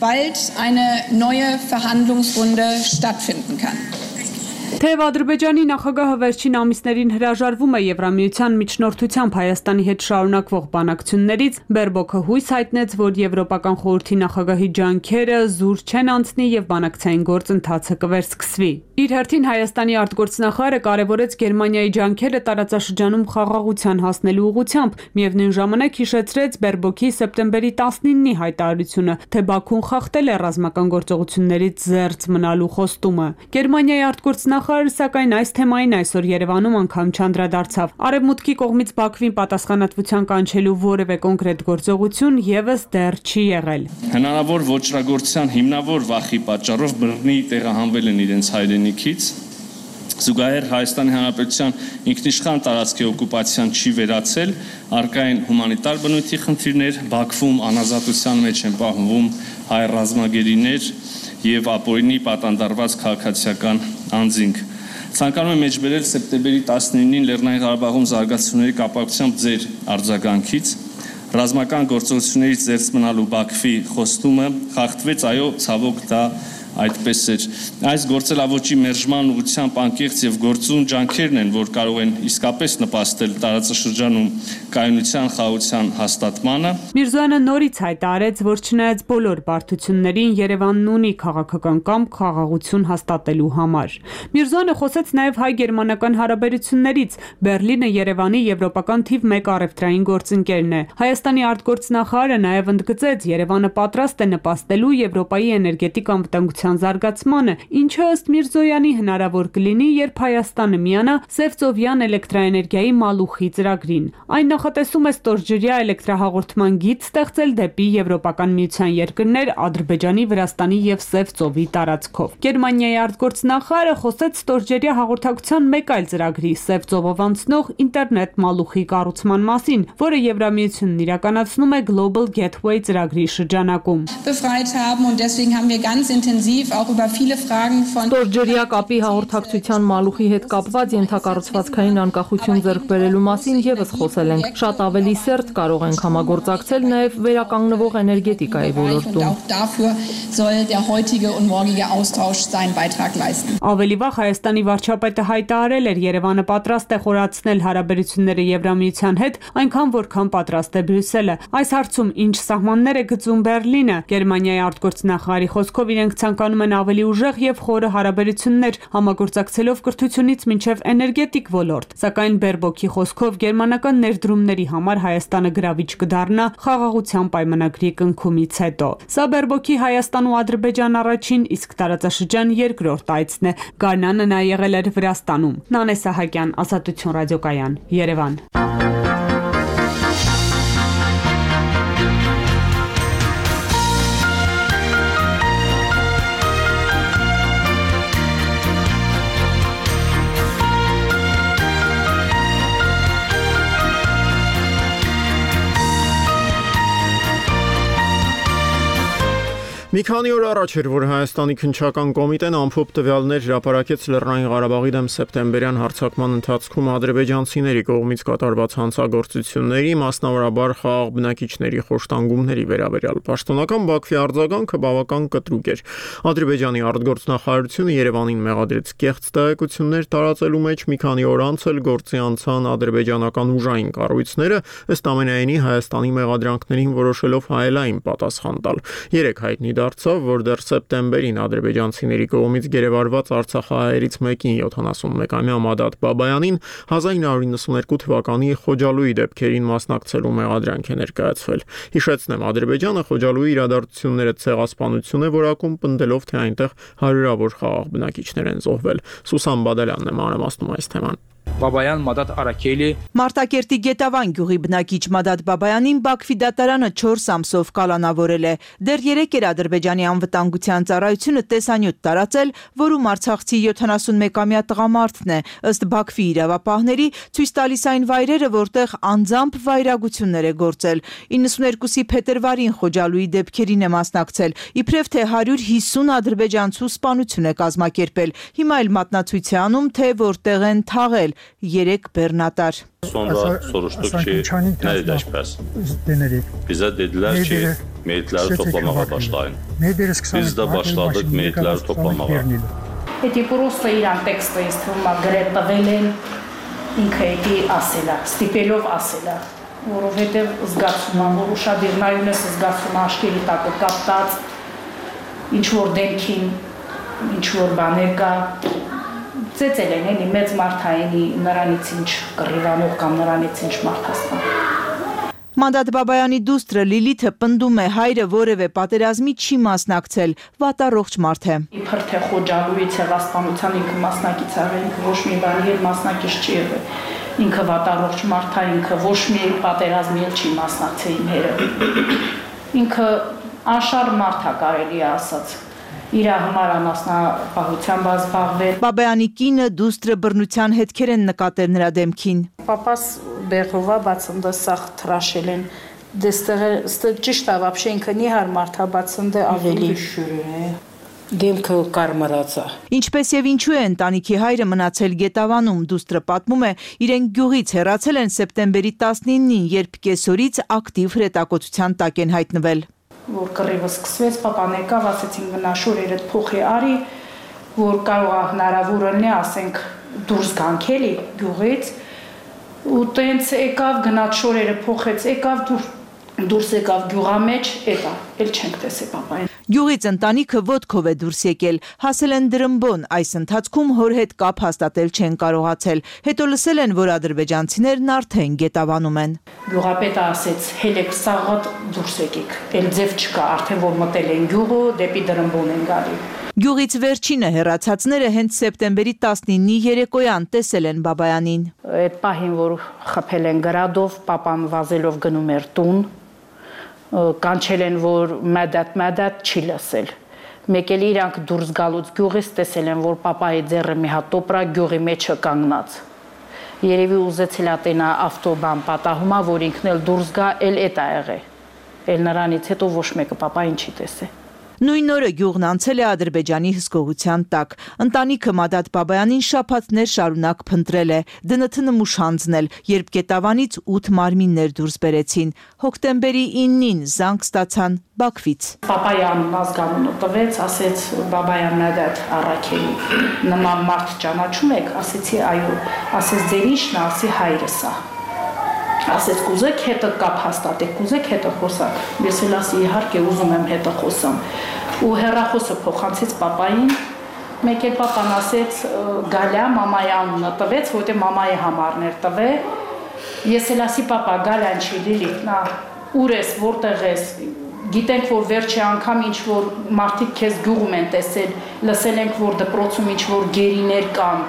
Թեև Ադրբեջանի նախագահը վերջին ամիսներին հրաժարվում է Եվրամիության միջնորդությամբ Հայաստանի հետ շարունակվող բանակցություններից, Բերբոքը հույս հայտնեց, որ Եվրոպական խորհրդի նախագահի ջանքերը զուր չեն անցնի եւ բանակցային գործընթացը կվերսկսվի։ Իր հերթին Հայաստանի արտգործնախարարը կարևորեց Գերմանիայի ջանքերը տարածաշրջանում խաղաղության հասնելու ուղղությամբ, միևնույն ժամանակ հիշեցրեց Բերբոքի սեպտեմբերի 19-ի հայտարարությունը, թե Բաքուն խախտել է ռազմական գործողություններից զերծ մնալու խոստումը։ Գերմանիայի արտգործնախարարը սակայն այս թեմային այսօր Երևանում անգամ չանդրադարձավ։ Արևմուտքի կողմից Բաքվին պատասխանատվության կանչելու որևէ կոնկրետ գործողություն եւս դեռ չի եղել։ Հնարավոր ոչռագործության հիմնավոր վախի պատճառով բռնի տեղահանվել են իրենց հայրենիքից, զուգահեռ Հայաստանի Հանրապետության ինքնիշխան տարածքի օկուպացիան չի վերացել, առկա են հումանիտար բնույթի խնդիրներ, Բաքվում անազատության մեջ են պահվում հայ ռազմագերիներ եւ ապօրինի պատանդարված քաղաքացիական անձինք։ Ցանկանում եմ մեջբերել սեպտեմբերի 19-ին Լեռնային Ղարաբաղում զարգացումների կապակցությամբ ձեր արձագանքից ռազմական գործողություններից զերծ մնալու Բաքվի խոստումը խախտվեց, այո, ցավոք դա այդպես էր։ Այս գործելավոճի մերժման ուղղությամբ անկեղծ եւ գործուն ջանքերն են, որ կարող են իսկապես նպաստել տարածաշրջանում կայունության, խաղաղության հաստատմանը։ Միրզոյանը նորից հայտարարեց, որ չնայած բոլոր բարդություններին Երևանն ունի քաղաքական կամք խաղաղություն հաստատելու համար։ Միրզոյանը խոսեց նաեւ հայ-գերմանական հարաբերություններից։ Բերլինը Երևանի եվրոպական թիվ 1 առևտրային գործընկերն է։ Հայաստանի արտգործնախարարը նաեւ ընդգծեց, Երևանը պատրաստ է նպաստելու Եվրոպայի էներգետիկ անվտանգության զարգացմանը, ինչը ըստ Միրզոյանի հնարավոր կլինի, երբ Հայաստանը միանա Սևծովյան էլեկտրաէներգիայի Մալուխի ծրագրին։ Այն նախատեսում է ստորջրյա էլեկտրահաղորդման գիծ ստեղծել դեպի Եվրոպական միության երկրներ Ադրբեջանի, Վրաստանի եւ Սևծովի տարածքով։ Գերմանիայի արտգործնախարարը խոսեց ստորջրյա հաղորդակցության մեկ այլ ծրագրի՝ Սևծովով անցնող ինտերնետ Մալուխի կառուցման մասին, որը Եվրամիությունն իրականացնում է Global Gateway ծրագրի շրջանակում։ Ստորջրյա կապի հաղորդակցության Մալուխի հետ կապված ենթակառուցվածքային անկախություն ձեռք բերելու մասին եւս խոսել ենք։ Շատ ավելի սերտ կարող ենք համագործակցել նաեւ վերականգնվող էներգետիկայի ոլորտում։ Ավելի վաղ Հայաստանի վարչապետը հայտարարել էր, Երևանը պատրաստ է խորացնել հարաբերությունները Եվրամիության հետ, այնքան որքան պատրաստ է Բրյուսելը։ Այս հարցում ինչ սահմաններ է գծում Բերլինը։ Գերմանիայի արտգործնախարարի խոսքով իրենք ցանկանում են ավելի ուժեղ եւ խորը հարաբերություններ, համագործակցելով կրթությունից մինչեւ էներգետիկ ոլորտ։ Սակայն Բերբոքի խոսքով գերմանական ներդրումների համար Հայաստանը գրավիչ կդառնա խաղաղության պայմանագրի կնքումից հետո։ Սա Բերբոքի Հայաստան ու Ադրբեջան առաջին, իսկ տարածաշրջան երկրորդ այցն է։ Գարնանը նա եղել էր Վրաստանում։ Նանե Սահակյան, Ազատություն ռադիոկայան, Երևան։ Մի քանի օր առաջ էր, որ Հայաստանի քննչական կոմիտեն ամփոփ տվյալներ հրապարակեց Լեռնային Ղարաբաղի դեմ սեպտեմբերյան հարձակման ընթացքում ադրբեջանցիների կողմից կատարված հանցագործությունների, մասնավորաբար խաղաղ բնակիչների խոշտանգումների վերաբերյալ։ Պաշտոնական Բաքվի արձագանքը բավական կտրուկ էր։ Ադրբեջանի արտգործնախարարությունը Երևանին մեղադրեց կեղծ տեղեկություններ տարածելու մեջ, մի քանի օր անց էլ գործի անցան ադրբեջանական ուժային կառույցները, ըստ ամենայնի Հայաստանի մեղադրանքներին որոշելով հայելային պատասխան տալ։ Երեք հայտնի դարձավ, որ դեռ սեպտեմբերին ադրբեջանցիների կողմից գերեվարված արցախահայերից մեկին 71-ամյա Մադադ Բաբայանին 1992 թվականի Խոջալույի դեպքերին մասնակցելու մեղադրանք է ներկայացվել։ Հիշեցնեմ, Ադրբեջանը Խոջալույի իրադարձությունները ցեղասպանություն է որակում, պնդելով, թե այնտեղ հարյուրավոր խաղաղ բնակիչներ են զոհվել։ Սուսան Բադալյանն է մանրամասնում այս թեման։ Բաբայան Մադադ Արաքելի Մարտակերտի Գետավան գյուղի բնակիչ Մադադ Բաբայանին Բաքվի դատարանը 4 ամսով կալանավորել է։ Դեռ 3 էր Ադրբեջանի անվտանգության ծառայությունը տեսանյութ տարածել, որում արցախցի 71-ամյա տղամարդն է, ըստ Բաքվի իրավապահների, ցույց տալիս այն վայրերը, որտեղ անձամբ վայրագություններ է գործել։ 92-ի փետրվարին Խոջալույի դեպքերին է մասնակցել, իբրև թե 150 ադրբեջանցու սպանություն է կազմակերպել։ Հիմա էլ մատնացույց է անում, թե որտեղ են թաղել 3 բեռնատար։ Sonra soruştuk ki nedir eşpəs? Bizə dedilər ki meyitləri toplamağa başlayın. Biz də başladıq meyitləri toplamağa. Էդի պրոստը իրան տեքստը ինձ թվում է գրել տվել են ինքը էդի ասելա, ստիպելով ասելա, որովհետև զգացում եմ, որ ուշադիր նայում ես զգացում աշկերի տակը կապտած, ինչ որ դեմքին, ինչ որ բաներ կա, ծեծել են էլի մեծ մարդայինի նրանից ինչ կռիվանող կամ նրանից ինչ մարդաստան։ Մադադ Բաբայանի դուստրը Լիլիթը պնդում է հայրը որևէ պատերազմի չի մասնակցել, վատառողջ մարդ է։ Իբր թե Խոջալույի ցեղասպանության ինքը մասնակից ա, ինքը ոչ մի բանի հետ մասնակից չի եղել։ Ինքը վատառողջ մարդ է, ինքը ոչ մի պատերազմի էլ չի մասնակցել իմ հերը։ Ինքը անշարժ մարդ է կարելի է ասած։ Իր համար անասնապահությամբ զբաղվել։ Բաբայանի կինը դուստրը բռնության հետքեր են նկատել նրա դեմքին։ Պապաս բեղովա բացնդը սախ թրաշել են։ Դեստեղ ճիշտ է, вообще ինքը նիհար մարդ է, բացնդը ավելի դեմքը կարմրած է։ Ինչպես եւ ինչու է ընտանիքի հայրը մնացել Գետավանում, դուստրը պատմում է, իրեն գյուղից հեռացել են սեպտեմբերի 19-ին, երբ կեսօրից ակտիվ հրետակոծության տակ են հայտնվել։ Որ կռիվը սկսվեց, պապան եկավ, ասեցին գնա շորերդ փոխի արի, որ կարող է հնարավոր լինի, ասենք դուրս գանք էլի գյուղից, ու տենց եկավ, գնաց շորերը փոխեց, եկավ դուրս եկավ գյուղամեջ, էտա, էլ չենք տեսել պապային։ Գյուղից ընտանիքը ոտքով է դուրս եկել, հասել են Դրմբոն, այս ընթացքում հոր հետ կապ հաստատել չեն կարողացել, հետո լսել են, որ ադրբեջանցիներն արդեն Գետավանում են։ Գյուղապետը ասեց, հելեք սաղատ դուրս եկեք, էլ ձև չկա, արդեն որ մտել են գյուղը, դեպի Դրմբոն են գալի։ Գյուղից վերջինը հեռացածները հենց սեպտեմբերի 19-ի երեկոյան տեսել են Բաբայանին։ Այդ պահին, որ խփել են գրադով, պապան վազելով գնում էր տուն, կանչել են, որ մադատ չի լսել։ Մեկ էլ իրանք դուրս գալուց գյուղից տեսել են, որ պապայի ձեռը մի հատ տոպրա գյուղի մեջը կանգնած։ Երևի ուզեցել է տենա ավտոբան պատահումա, որ ինքն էլ դուրս գա, էլ էտ ա եղել։ Էլ նրանից հետո ոչ մեկը պապային չի տեսել։ Նույն օրը գյուղն անցել է Ադրբեջանի հսկողության տակ։ Ընտանիքը Մադադ Բաբայանին շաբաթներ շարունակ փնտրել է, ԴՆԹ նմուշ հանձնել, երբ Գետավանից 8 մարմիններ դուրս բերեցին։ Հոկտեմբերի 9-ին զանգ ստացան Բաքվից։ Պապայան ազգանունը տվեց, ասեց Բաբայան Մադադ Արաքելի, նման մարդ ճանաչում եք, ասեցի այո, ասեց ձեր ինչն է, ասի հայրս է։ Ասեց կուզեք հետը կապ հաստատեք, կուզեք հետը խոսակ։ Ես էլ ասի իհարկե ուզում եմ հետը խոսամ։ Ու հեռախոսը փոխանցեց պապային, մեկ էլ պապան ասեց Գալյա մամայի անունը տվեց, որտեղ մամայի համարն էր տվել։ Ես էլ ասի պապա Գալյան չի Լիլիթ, նա ուր ես, որտեղ ես։ Գիտենք, որ վերջի անգամ ինչ որ մարդիկ քեզ գյուղում են տեսել, լսել ենք, որ դպրոցում ինչ որ գերիներ կան։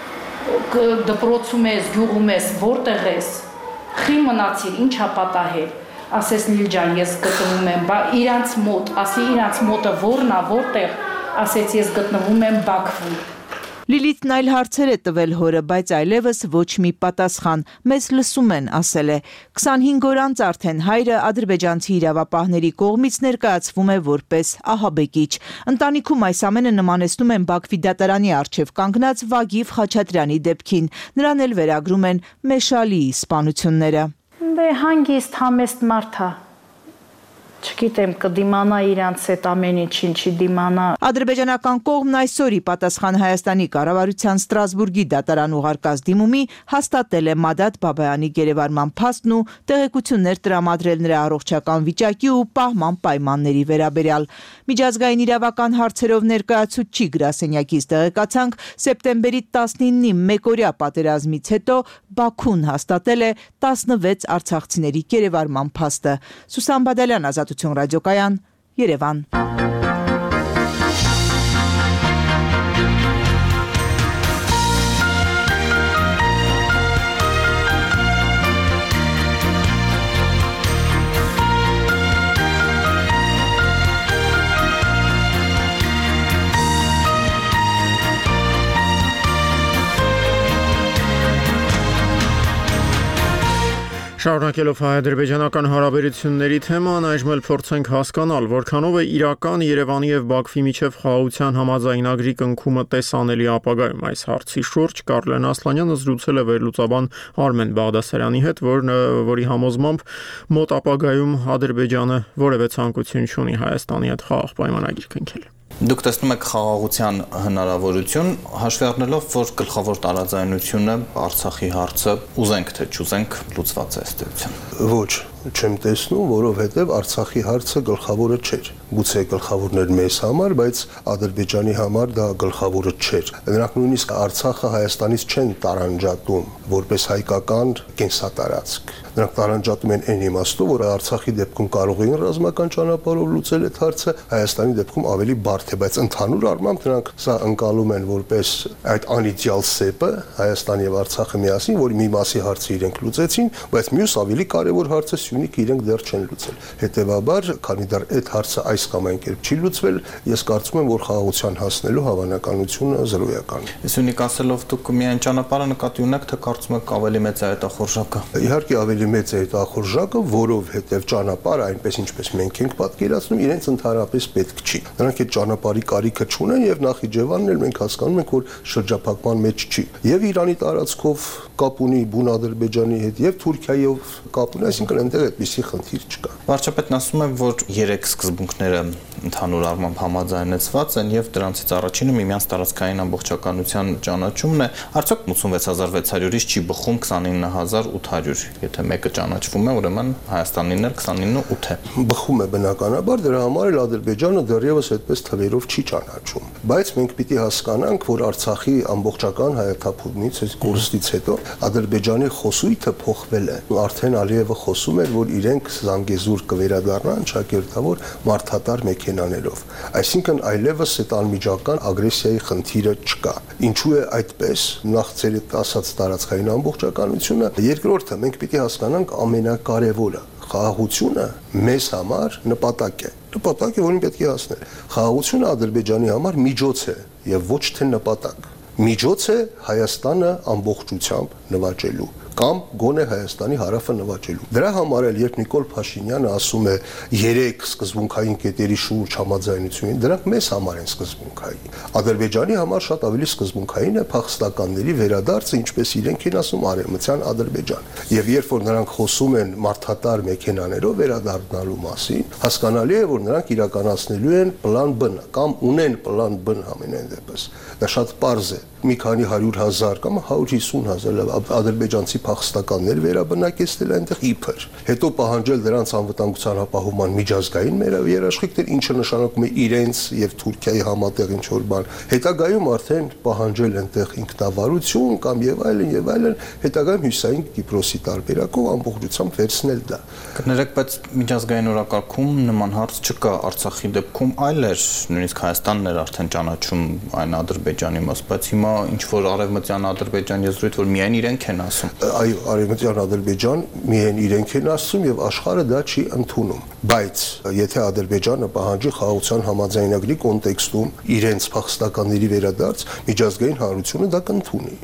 Դպրոցում ես, գյուղում ես, որտեղ ես։ Խի մնացիր, ինչ ապատահել, ասես Լիլ ջան, ես գտնվում եմ, բա իրանց մոտ, ասի իրանց մոտը որն է, որտեղ, ասեց ես գտնվում եմ Բաքվում։ Լիլիթն այլ հարցեր է տվել հորը, բայց այլևս ոչ մի պատասխան, մեզ լսում են, ասել է։ 25 օր անց արդեն հայրը ադրբեջանցի իրավապահների կողմից ներկայացվում է որպես ահաբեկիչ։ Ընտանիքում այս ամենը նմանեցնում են Բաքվի դատարանի առջև կանգնած Վագիվ Խաչատրյանի դեպքին, նրան էլ վերագրում են Մեշալիի սպանությունները։ Դե հանգիստ համեստ մարդ է։ Չգիտեմ, կդիմանա իրանց այդ ամեն ինչին, չի դիմանա։ Ադրբեջանական կողմն այսօր ի պատասխան Հայաստանի կառավարության Ստրասբուրգի դատարան ուղարկած դիմումի հաստատել է Մադադ Բաբայանի գերեվարման փաստն ու տեղեկություններ տրամադրել նրա առողջական վիճակի ու պահման պայմանների վերաբերյալ։ Միջազգային իրավական հարցերով ներկայացուցիչ գրասենյակից տեղեկացանք, սեպտեմբերի 19-ի մեկօրյա պատերազմից հետո Բաքուն հաստատել է 16 արցախցիների գերեվարման փաստը։ Սուսան Բադալյան, Ազատություն ռադիոկայան, Երևան։ Շարունակելով հայ-ադրբեջանական հարաբերությունների թեման, այժմ էլ փորձենք հասկանալ, որքանով է իրական Երևանի եւ Բաքվի միջև խաղաղության համաձայնագրի կնքումը տեսանելի ապագայում։ Այս հարցի շուրջ Կարլեն Ասլանյանը զրուցել է վերլուծաբան Արմեն Բաղդասարյանի հետ, որի համոզմամբ մոտ ապագայում Ադրբեջանը որևէ ցանկություն չունի Հայաստանի հետ խաղաղ պայմանագիր կնքել։ Դուք տեսնում եք խաղաղության հնարավորություն, հաշվի առնելով, որ գլխավոր տարաձայնությունը Արցախի հարցը ուզենք թե չուզենք լուծված է ըստ էության։ Ոչ, չեմ տեսնում, որովհետև Արցախի հարցը գլխավորը չէր։ Գուցե գլխավորն էր մեզ համար, բայց Ադրբեջանի համար դա գլխավորը չէր։ Նրանք նույնիսկ Արցախը Հայաստանից չեն տարանջատում որպես հայկական կենսատարածք։ Նրանք տարանջատում են այն իմաստով, որ Արցախի դեպքում կարող էին ռազմական ճանապարհով լուծել այդ հարցը, Հայաստանի դեպքում ավելի բարդ է, բայց ընդհանուր առմամբ նրանք սա ընկալում են որպես այդ անիդեալ սեպը Հայաստանի եւ Արցախը միասին, որ մի մասի հարցը իրենք լուծեցին, բայց մյուս ավելի կարևոր հարցը Սյունիքը իրենք դեռ չեն լուծել։ Հետևաբար, քանի դեռ այդ հարցը այս կամ այն կերպ չի լուծվել, ես կարծում եմ, որ խաղաղության հասնելու հավանականությունը զրոյական է։ Սյունիք ասելով դուք միայն ճանապարհը նկատի ունեք, թե կարծում եք ավելի մեծ է այդ ախորժակը։ Իհարկե ավելի մեծ է այդ ախորժակը, որովհետև ճանապարհը այնպես ինչպես մենք ենք պատկերացնում, իրենց ընդհանրապես պետք չի։ Նրանք այդ ճանապարհի կարիքը չունեն եւ Նախիջևանն էլ մենք հասկանում ենք, որ շրջափակման մեջ չի։ Եվ Իրանի տարածքով կապ ունի բուն Ադրբեջանի հետ եւ Թուրքիայով կապ ունի, այսինքն այնտեղ այդպիսի խնդիր չկա։ Վարչապետն ասում է, որ 3 սկզբունքները ընդհանուր առմամբ համաձայնեցված են եւ դրանցից առաջինը միմյանց տարածքային ամբողջականության ճանաչումն է։ Արդյոք 86600-ից չի բխում 29800, եթե մեկը ճանաչվում է, ուրեմն Հայաստանին էլ 29.8 է։ Բխում է բնականաբար, դրա համար էլ Ադրբեջանը դեռևս այդպես թվերով չի ճանաչում։ Բայց մենք պիտի հասկանանք, որ Արցախի ամբողջական հայաթափումից, այս կորստից հետո Ադրբեջանի խոսույթը փոխվել է։ Արդեն Ալիևը խոսում էր, որ իրենք Զանգեզուր կվերադառնան ճակերտավոր մարդատար մեքենաներով։ Այսինքն այլևս այդ անմիջական ագրեսիայի խնդիրը չկա։ Ինչու է այդպես։ Նախ ծեր ասած տարածքային ամբողջականությունը, երկրորդը մենք պիտի հասկանանք ամենակարևորը։ Խաղաղությունը մեզ համար նպատակ է, որին պետք է հասնել։ Խաղաղությունը Ադրբեջանի համար միջոց է եւ ոչ թե նպատակ։ Միջոց է Հայաստանը ամբողջությամբ նվաճելու կամ գոնե Հայաստանի հարավը նվաճելու։ Դրա համար էլ երբ Նիկոլ Փաշինյանը ասում է 3 սկզբունքային կետերի շուրջ համաձայնություն, դրանք մեզ համար են սկզբունքային։ Ադրբեջանի համար շատ ավելի սկզբունքային է փախստականների վերադարձը, ինչպես իրենք են ասում, արևմտյան Ադրբեջան։ Եվ երբ որ նրանք խոսում են մարդատար մեքենաներով վերադառնալու մասին, հասկանալի է, որ նրանք իրականացնելու են պլան B կամ ունեն պլան B ամենայն դեպս։ Դա շատ պարզ է։ Մի քանի 100,000 կամ 150,000 ադրբեջանցի փախստականներ վերաբնակեցնել այնտեղ իբր։ Հետո պահանջել դրանց անվտանգության ապահովման միջազգային երաշխիքներ, ինչը նշանակում է իրենց եւ Թուրքիայի համատեղ ինչ որ բան։ Հետագայում արդեն պահանջել այնտեղ ինքնավարություն կամ եւ այլն, հետագայում հյուսային Կիպրոսի տարբերակով ամբողջությամբ վերցնել դա։ Կներեք, բայց միջազգային օրակարգում նման հարց չկա Արցախի դեպքում, այլ էր, նույնիսկ Հայաստանն էր արդեն ճանաչում այն Ադրբեջանի մաս, բայց հիմա ինչ որ արևմտյան Ադրբեջան եզրույթ, որ միայն իրենք են ասում։ Այո, արևմտյան Ադրբեջան միայն իրենք են ասում եւ աշխարհը դա չի ընդունում։ Բայց եթե Ադրբեջանը պահանջի խաղաղության համաձայնագրի կոնտեքստում իրենց փախստականների վերադարձ, միջազգային հանրությունը դա կընդունի։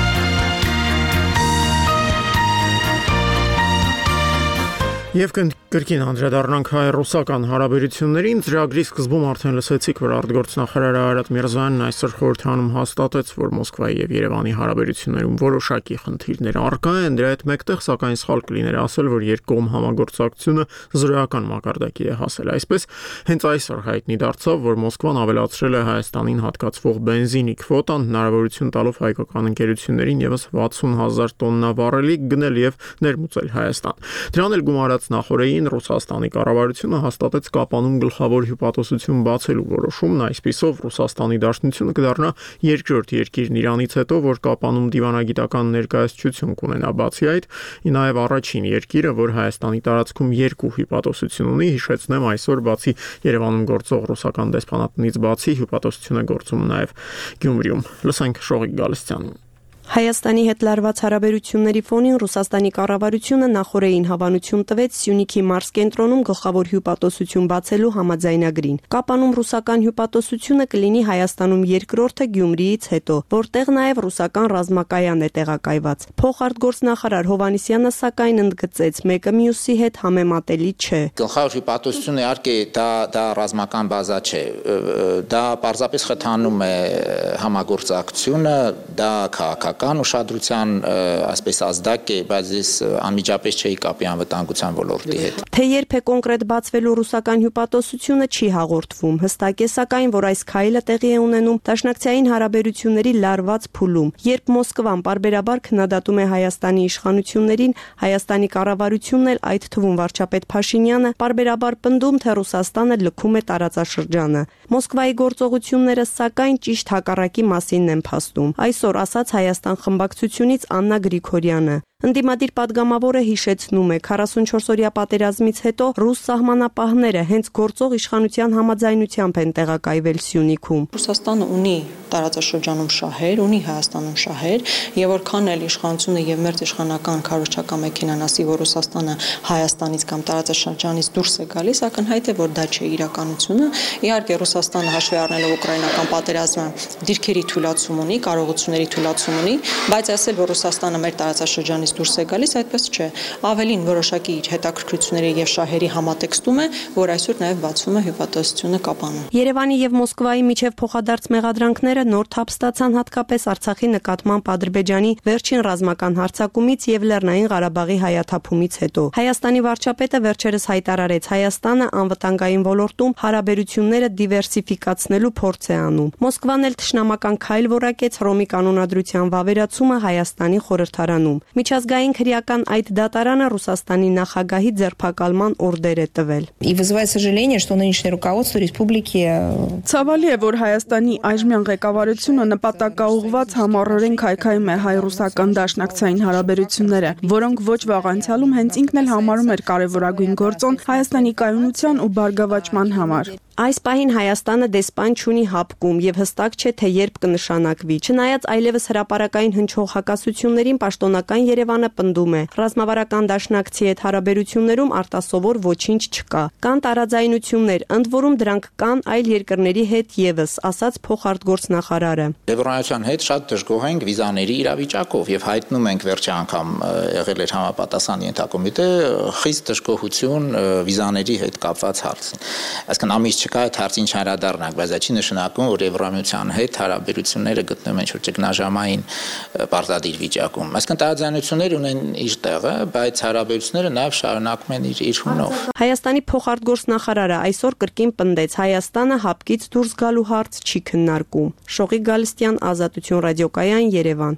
Եվ Կրկին անդրադառնանք հայ-ռուսական հարաբերություններին, ծրագրի սկզբում արդեն լսեցիք, որ արտգործնախարար Արարատ Միրզոյանն այսօր խորհրդանում հաստատեց, որ Մոսկվայի եւ Երևանի հարաբերություններում որոշակի խնդիրներ առկա են, դրա հետ մեկտեղ սակայն սխալ կլիներ ասել, որ երկկողմ համագործակցությունը զրոյական մակարդակի է հասել։ Այսպես, հենց այսօր հայտնի դարձավ, որ Մոսկվան ավելացրել է Հայաստանին հատկացվող բենզինի քվոտան, հնարավորություն տալով հայկական ընկերություններին եւս 60,000 տոննա վառելիք գնել եւ ներմուծել Հայաստան։ Դրան էլ գումարած նախորդին Ռուսաստանի կառավարությունը հաստատեց Կապանում գլխավոր հյուպատոսություն բացելու որոշումն, այսպիսով Ռուսաստանի Դաշնությունը կդառնա երկրորդ երկիրն Իրանից հետո, որ Կապանում դիվանագիտական ներկայացություն կունենա, բացի այդ, նաև առաջին երկիրը, որ Հայաստանի տարածքում երկու հյուպատոսություն ունի, հիշեցնեմ, այսօր բացի Երևանում գործող ռուսական դեսպանատնից բացի հյուպատոսություն է գործում նաև Գյումրիում։ Լսենք Շողիկ Գալստյանին։ Հայաստանի հետ լարված հարաբերությունների ֆոնին Ռուսաստանի կառավարությունը նախորդին հավանություն տվեց Սյունիքի Մարս կենտրոնում գլխավոր հյուպատոսություն բացելու համաձայնագրին։ Կապանում ռուսական հյուպատոսությունը կլինի Հայաստանում երկրորդը Գյումրիից հետո, որտեղ նաև ռուսական ռազմակայան է տեղակայված։ Փոխարտգործնախարար Հովհաննիսյանը սակայն ընդգծեց, մեկը մյուսի հետ համեմատելի չէ։ Գլխավոր հյուպատոսությունը իհարկե դա ռազմական բազա չէ, դա պարզապես խթանում է համագործակցությունը, դա քաղաքական ուշադրության այսպես ազդակ է, բայց ես անմիջապես չէի կապի անվտանգության ոլորտի հետ։ Թե երբ է կոնկրետ բացվելու ռուսական հյուպատոսությունը չի հաղորդվում, հստակ է սակայն, որ այս քայլը տեղի է ունենում դաշնակցային հարաբերությունների լարված փուլում, երբ Մոսկվան պարբերաբար քննադատում է Հայաստանի իշխանություններին, Հայաստանի կառավարությունն էլ, այդ թվում վարչապետ Փաշինյանը, պարբերաբար պնդում, թե Ռուսաստանը լքում է տարածաշրջանը։ Մոսկվայի գործողությունները սակայն ճիշտ հակառակի մասինն են փաստում։ Այսօր ասաց Հայաստան խմբակցությունից Աննա Գրիգորյանը։ Ընդդիմադիր падգամավորը հիշեցնում է 44-օրյա պատերազմից հետո ռուս սահմանապահները հենց գործող իշխանության համաձայնությամբ են տեղակայվել Սյունիքում։ Ռուսաստանը ունի տարածաշրջանում շահեր, ունի Հայաստանում շահեր, եւ որքան էլ իշխանությունը եւ մերձ իշխանական քարոզչական մեքենան ասի, որ Ռուսաստանը Հայաստանից կամ տարածաշրջանից դուրս է գալիս, ակնհայտ է, որ դա չէ իրականությունը։ Իհարկե Ռուսաստանը հաշվի առնելով ուկրաինական պատերազմը դիրքերի թույլատում ունի, կարողությունների թույլատում ունի, բայց ասել, որ Ռուսաստանը մեր տարածաշրջանից դուրս է գալիս, այդպես չէ։ Ավելին որոշակի իր հետաքրքրությունների եւ շահերի համատեքստում է, որ այսօր նաեւ բացվում է հյուպատոսությունը Կապանում։ Երևանի եւ Մոսկվայի միջև փոխադարձ մեղադրանքները նոր թափ ստացան հատկապես Արցախի նկատմամբ Ադրբեջանի վերջին ռազմական հարձակումից եւ Լեռնային Ղարաբաղի հայաթափումից հետո։ Հայաստանի վարչապետը վերջերս հայտարարեց, Հայաստանը անվտանգային ոլորտում հարաբերությունները դիվերսիֆիկացնելու փորձ է անում։ Մոսկվան էլ թշնամական քայլ որակեց Հռոմի կանոնադրության վավերացումը Հայաստանի խորհրդարանում։ Միջազգային քրեական այդ դատարանը Ռուսաստանի նախագահի ձերբակալման օրդեր է տվել։ Ցավալի է, որ Հայաստանի այժմյան ղեկավարությունը նպատակաուղղված համառորեն քայքայում է հայ-ռուսական դաշնակցային հարաբերությունները, որոնք ոչ վաղ անցյալում հենց ինքն էլ համարում էր կարևորագույն գործոն Հայաստանի կայունության ու բարգավաճման համար։ Այս պահին Հայաստանը դեսպան չունի հապկում եւ հստակ չէ, թե երբ կնշանակվի։ Չնայած այլևս հրապարակային հնչող հակասություններին պաշտոնական Երևանը պնդում է, ռազմավարական դաշնակցի հետ հարաբերություններում արտասովոր ոչինչ չկա։ Կան տարաձայնություններ, ընդ որում դրանք կան այլ երկրների հետ եւս, ասաց փոխարտգործնախարարը։ Լեւրոնայության հետ շատ դժգոհ ենք վիզաների իրավիճակով եւ հայտնում ենք վերջի անգամ եղել էր համապատասխան ենթակոմիտե խիստ դժգոհություն վիզաների հետ կապված հարցին։ Այսինքն ամիս չկա այդ հարցին չհարադառնանք, բայց դա չի նշանակում, որ Եվրամիության հետ հարաբերությունները գտնվում են ճգնաժամային պարտադիր վիճակում։ Այսինքն տարաձայնություններ ունեն իր տեղը, բայց հարաբերությունները նաև շարունակում են իր հունով։ Հայաստանի փոխարտգործնախարարը այսօր կրկին պնդեց, Հայաստանը հապկից դուրս գալու հարց չի քննարկում։ Շողիկ Գալստյան, Ազատություն ռադիոկայան, Երևան։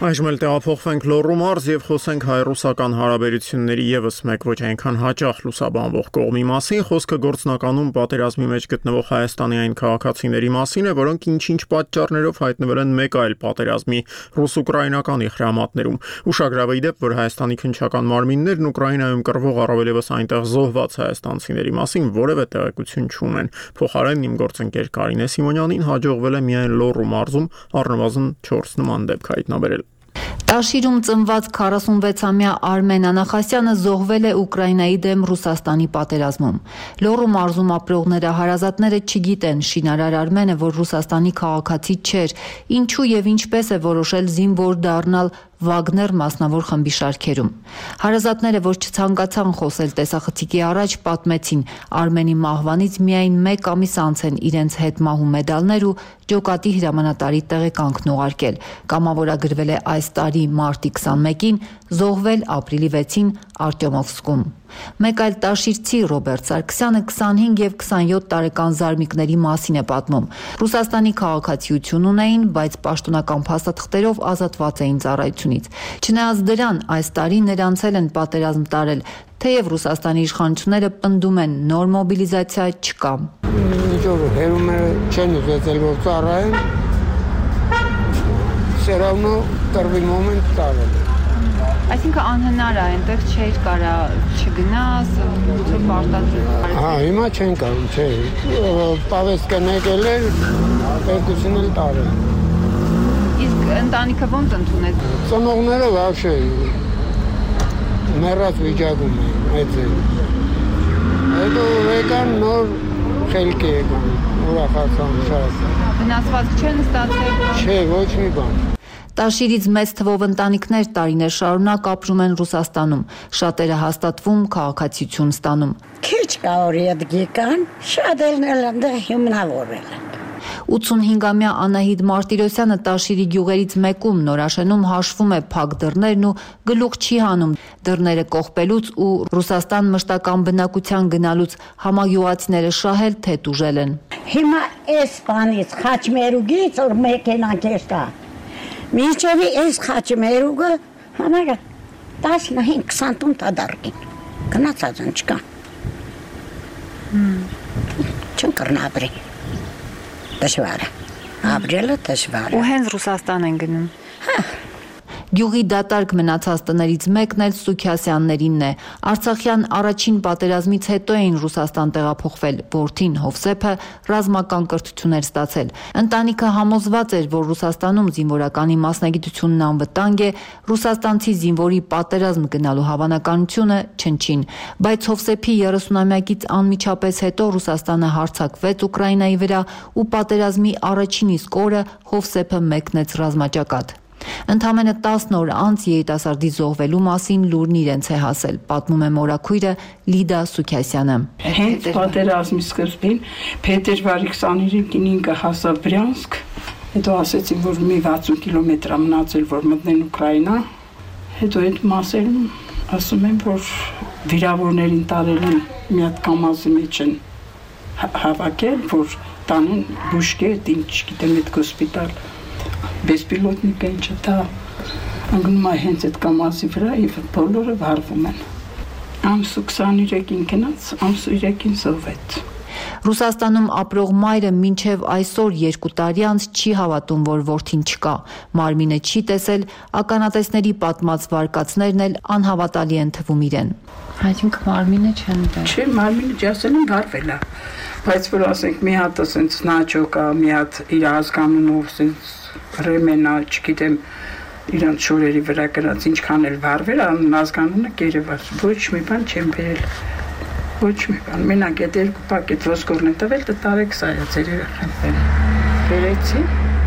Այժմ էլ տեղափոխվենք Լոռու մարզ եւ խոսենք հայ-ռուսական հարաբերությունների եւս մեկ ոչ այնքան հաճախ լուսաբանվող կողմի մասին։ Խոսքը գործնականում պատերազմի մեջ գտնվող Հայաստանի այն քաղաքացիների մասին է, որոնք ինչ-ինչ պատճառներով հայտնվել են մեկ այլ պատերազմի ռուս-ուկրաինական իշխանատներում։ Ուշագրավ է դեպ, որ Հայաստանի քննչական մարմիններն Ուկրաինայում կռվող առավելևս այնտեղ զոհված հայաստանցիների մասին որևէ տեղեկություն չունեն։ Փոխարենն իմ գործընկեր Կարինե Սիմոնյանին հաջողվել է միայն Լոռու մարզում առնվազն 4 նման դեպք հայտնաբերել։ Տաշիրում ծնված 46-ամյա Արմեն Անախասյանը զոհվել է Ուկրաինայի դեմ Ռուսաստանի պատերազմում։ Լոռու մարզում ապրողները հարազատները չգիտեն շինարար Արմենը, որ Ռուսաստանի քաղաքացի չէր, ինչու եւ ինչպես է որոշել զինվոր դառնալ Վագներ մասնավոր խմբի շարքերում։ Հարազատները, որ չցանկացան խոսել տեսախցիկի առաջ, պատմեցին Արմենի մահվանից միայն 1 ամիս անց են իրենց հետ մահու մեդալներ ու ջոկատի հրամանատարի տեղեկանքն ուղարկել։ Կամավորագրվել է այս տարի մարտի 21-ին, զոհվել ապրիլի 6-ին Արտյոմովսկում։ Մեկ այլ տաշիրցի Ռոբերտ Սարգսյանը 25 եւ 27 տարեկան զարմիկների մասին է պատմում։ Ռուսաստանի քաղաքացիություն ունեին, բայց պաշտոնական փաստաթղթերով ազատված էին ծառայությունից։ Չնայած դրան, այս տարի նրանցել են պատերազմ տարել, թեև Ռուսաստանի իշխանությունները պնդում են նոր մոբիլիզացիա չկա։ Նիչով հերումները չեն ուզեցել որ ծառայեն, все равно первый момент տարել։ Այսինքն անհնար է, այնտեղ չէր կարա չգնաս, գուցե պարտադրել։ Հա, հիմա չեն կարող, չէ։ Պավեսկան եկել էր, պետքություն էլ տարել։ Իսկ ընտանիքը ո՞նց ընդունեց։ Ծնողները вообще մեռած վիճակում էին, այդ է։ Հետո եկան նոր խելքի եկան, ուրախացան շատ։ Վնասվածք չեն ստացել։ Չէ, ոչ մի բան։ Տաշիրից մեծ թվով ընտանիքներ տարիներ շարունակ ապրում են Ռուսաստանում, շատերը հաստատվում, քաղաքացիություն ստանում։ Քիչ կա որ գեկան, շատ էլ այնտեղ հիմնավորել են։ 85-ամյա Անահիտ Մարտիրոսյանը Տաշիրի գյուղերից մեկում Նորաշենում հաշվում է փակ դռներն ու գլուխ չի հանում դռները կողպելուց ու Ռուսաստան մշտական բնակության գնալուց համագյուղացիները շահել թե տուժել են։ Հիմա այս բանից խաչմերուգից որ մեքենան կերտա Միջովի այս խաչմերուգը համարը 15-20 տուն տադարկին, գնացած են չկա, չեն կրնաբրի, դժվար է, ապրելը դժվար է։ Ու հենց Ռուսաստան են գնում։ Գյուղի դատարկ մնացած տներից մեկն էլ Սուքյասյաններինն է։ Արցախյան առաջին պատերազմից հետո էին Ռուսաստան տեղափոխվել, որդին Հովսեփը ռազմական կրթություններ ստացել։ Ընտանիքը համոզված էր, որ Ռուսաստանում զինվորականի մասնագիտությունն անվտանգ է, ռուսաստանցի զինվորի պատերազմ գնալու հավանականությունը չնչին։ Բայց Հովսեփի 30-ամյակից անմիջապես հետո Ռուսաստանը հարձակվեց Ուկրաինայի վրա ու պատերազմի առաջին իսկ օրը Հովսեփը մեկնեց ռազմաճակատ։ Ընդամենը 10 օր անց երիտասարդի զոհվելու մասին լուրն իրենց է հասել, պատմում է մորաքույրը Լիդա Սուքյասյանը։ Հենց պատերազմի սկզբին փետրվարի 29-ին ինքը հասավ Բրյանսկ, հետո ասեցին, որ մի 60 կիլոմետր մնացել, որ մտնեն Ուկրաինա, հետո այդ մասերում ասում են, որ վիրավորներին տարել են մի հատ կամազի մեջ են հավաքել, որ տանեն բուշկետ, ինչ գիտեմ, այդ հոսպիտալ Բեսպիլոտնիկը ինչը դա անգնում է հենց այդ կամազի վրա և բոլորը վարվում են։ Ամսու 23-ին գնաց, ամսու 3-ին զոհվեց։ Ռուսաստանում ապրող մայրը մինչև այսօր 2 տարի անց չի հավատում, որ որդին չկա։ Մարմինը չի տեսել, ականատեսների պատմած վարկածներն էլ անհավատալի են թվում իրեն։ Այսինքն մարմինը չեն դել։ Չէ, մարմինը ջասել են վարվել է, բայց որ ասենք մի հատ ասենց նաճոկ է, մի հատ իր ազգանունով ասենց ռեմենա, չգիտեմ, իրանց շորերի վրա գրած ինչքան էլ վարվել, ազգանունը կերևաց, ոչ մի բան չեմ բերել, ոչ մի բան, մենակ այդ 2 պակետ ոսկորն են տվել, տարեք սա է ձեր երեխան բերեցի,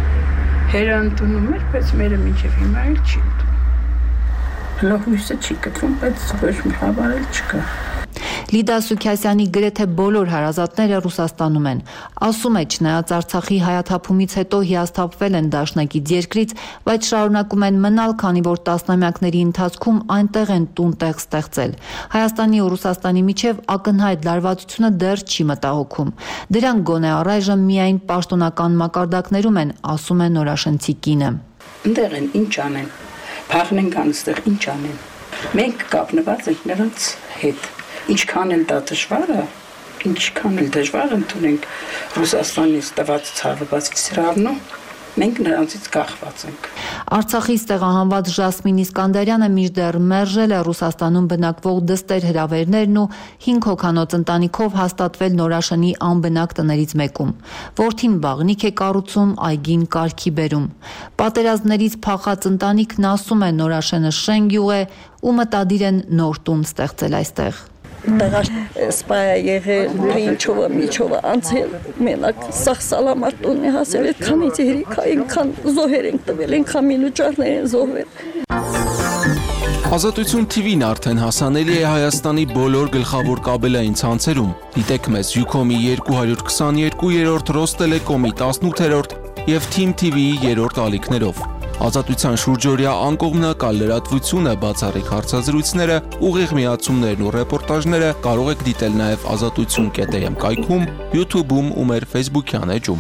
հերը ընդունում էր, բայց մերը մինչև հիմա էլ չի ընդունում, լոհույսը չի կտրում, բայց ոչ մի խաբար էլ չկա։ Լիդա Սուքյասյանի գրեթե բոլոր հարազատները Ռուսաստանում են։ Ասում է, չնայած Արցախի հայաթափումից հետո հիասթափվել են դաշնակից երկրից, բայց շարունակում են մնալ, քանի որ տասնամյակների ընթացքում այնտեղ են տուն-տեղ ստեղծել։ Հայաստանի ու Ռուսաստանի միջև ակնհայտ լարվածությունը դեռ չի մտահոգում։ Դրանք գոնե առայժմ միայն պաշտոնական մակարդակներում են, ասում է Նորաշենցի կինը։ Այնտեղ են ինչ անեն։ Փախնենք անստեղ ինչ անեն։ Մենք կապնված ենք նրանց հետ։ Ինչքան էլ դա դժվար է, ինչքան էլ դժվար ընդունենք Ռուսաստանից տված ցավը, բայց все равно մենք նրանցից կախված ենք։ Արցախից տեղահանված Ժասմին Իսկանդարյանը մինչդեռ մերժել է Ռուսաստանում բնակվող դստեր հրավերներն ու 5 հոգանոց ընտանիքով հաստատվել Նորաշենի անբնակ տներից մեկում։ Որդին բաղնիք է կառուցում, այգին կարգի բերում։ Պատերազմներից փախած ընտանիքն ասում է Նորաշենը շեն գյուղ է ու մտադիր են նոր տուն ստեղծել այստեղ։ Տեղա սպայա եղել, ինչովը միջովը անցել, մենակ սաղ սալամատուն է հասել, այդքան իջերիքա, ինքան զոհեր ենք տվել, ինքան մինուճարներ են զոհվել։ Ազատություն TV-ն արդեն հասանելի է Հայաստանի բոլոր գլխավոր կաբելային ցանցերում։ Դիտեք մեզ Ucom-ի 222-րդ, Ռոստելեկոմի 18-րդ և Team TV-ի 3-րդ ալիքներով։ Ազատության շուրջօրյա անկողմնակալ լրատվությունը, բացառիկ հարցազրույցները, ուղիղ միացումներն ու ռեպորտաժները կարող եք դիտել նաև azatutsun.am կայքում, YouTube-ում ու մեր Facebook-յան էջում։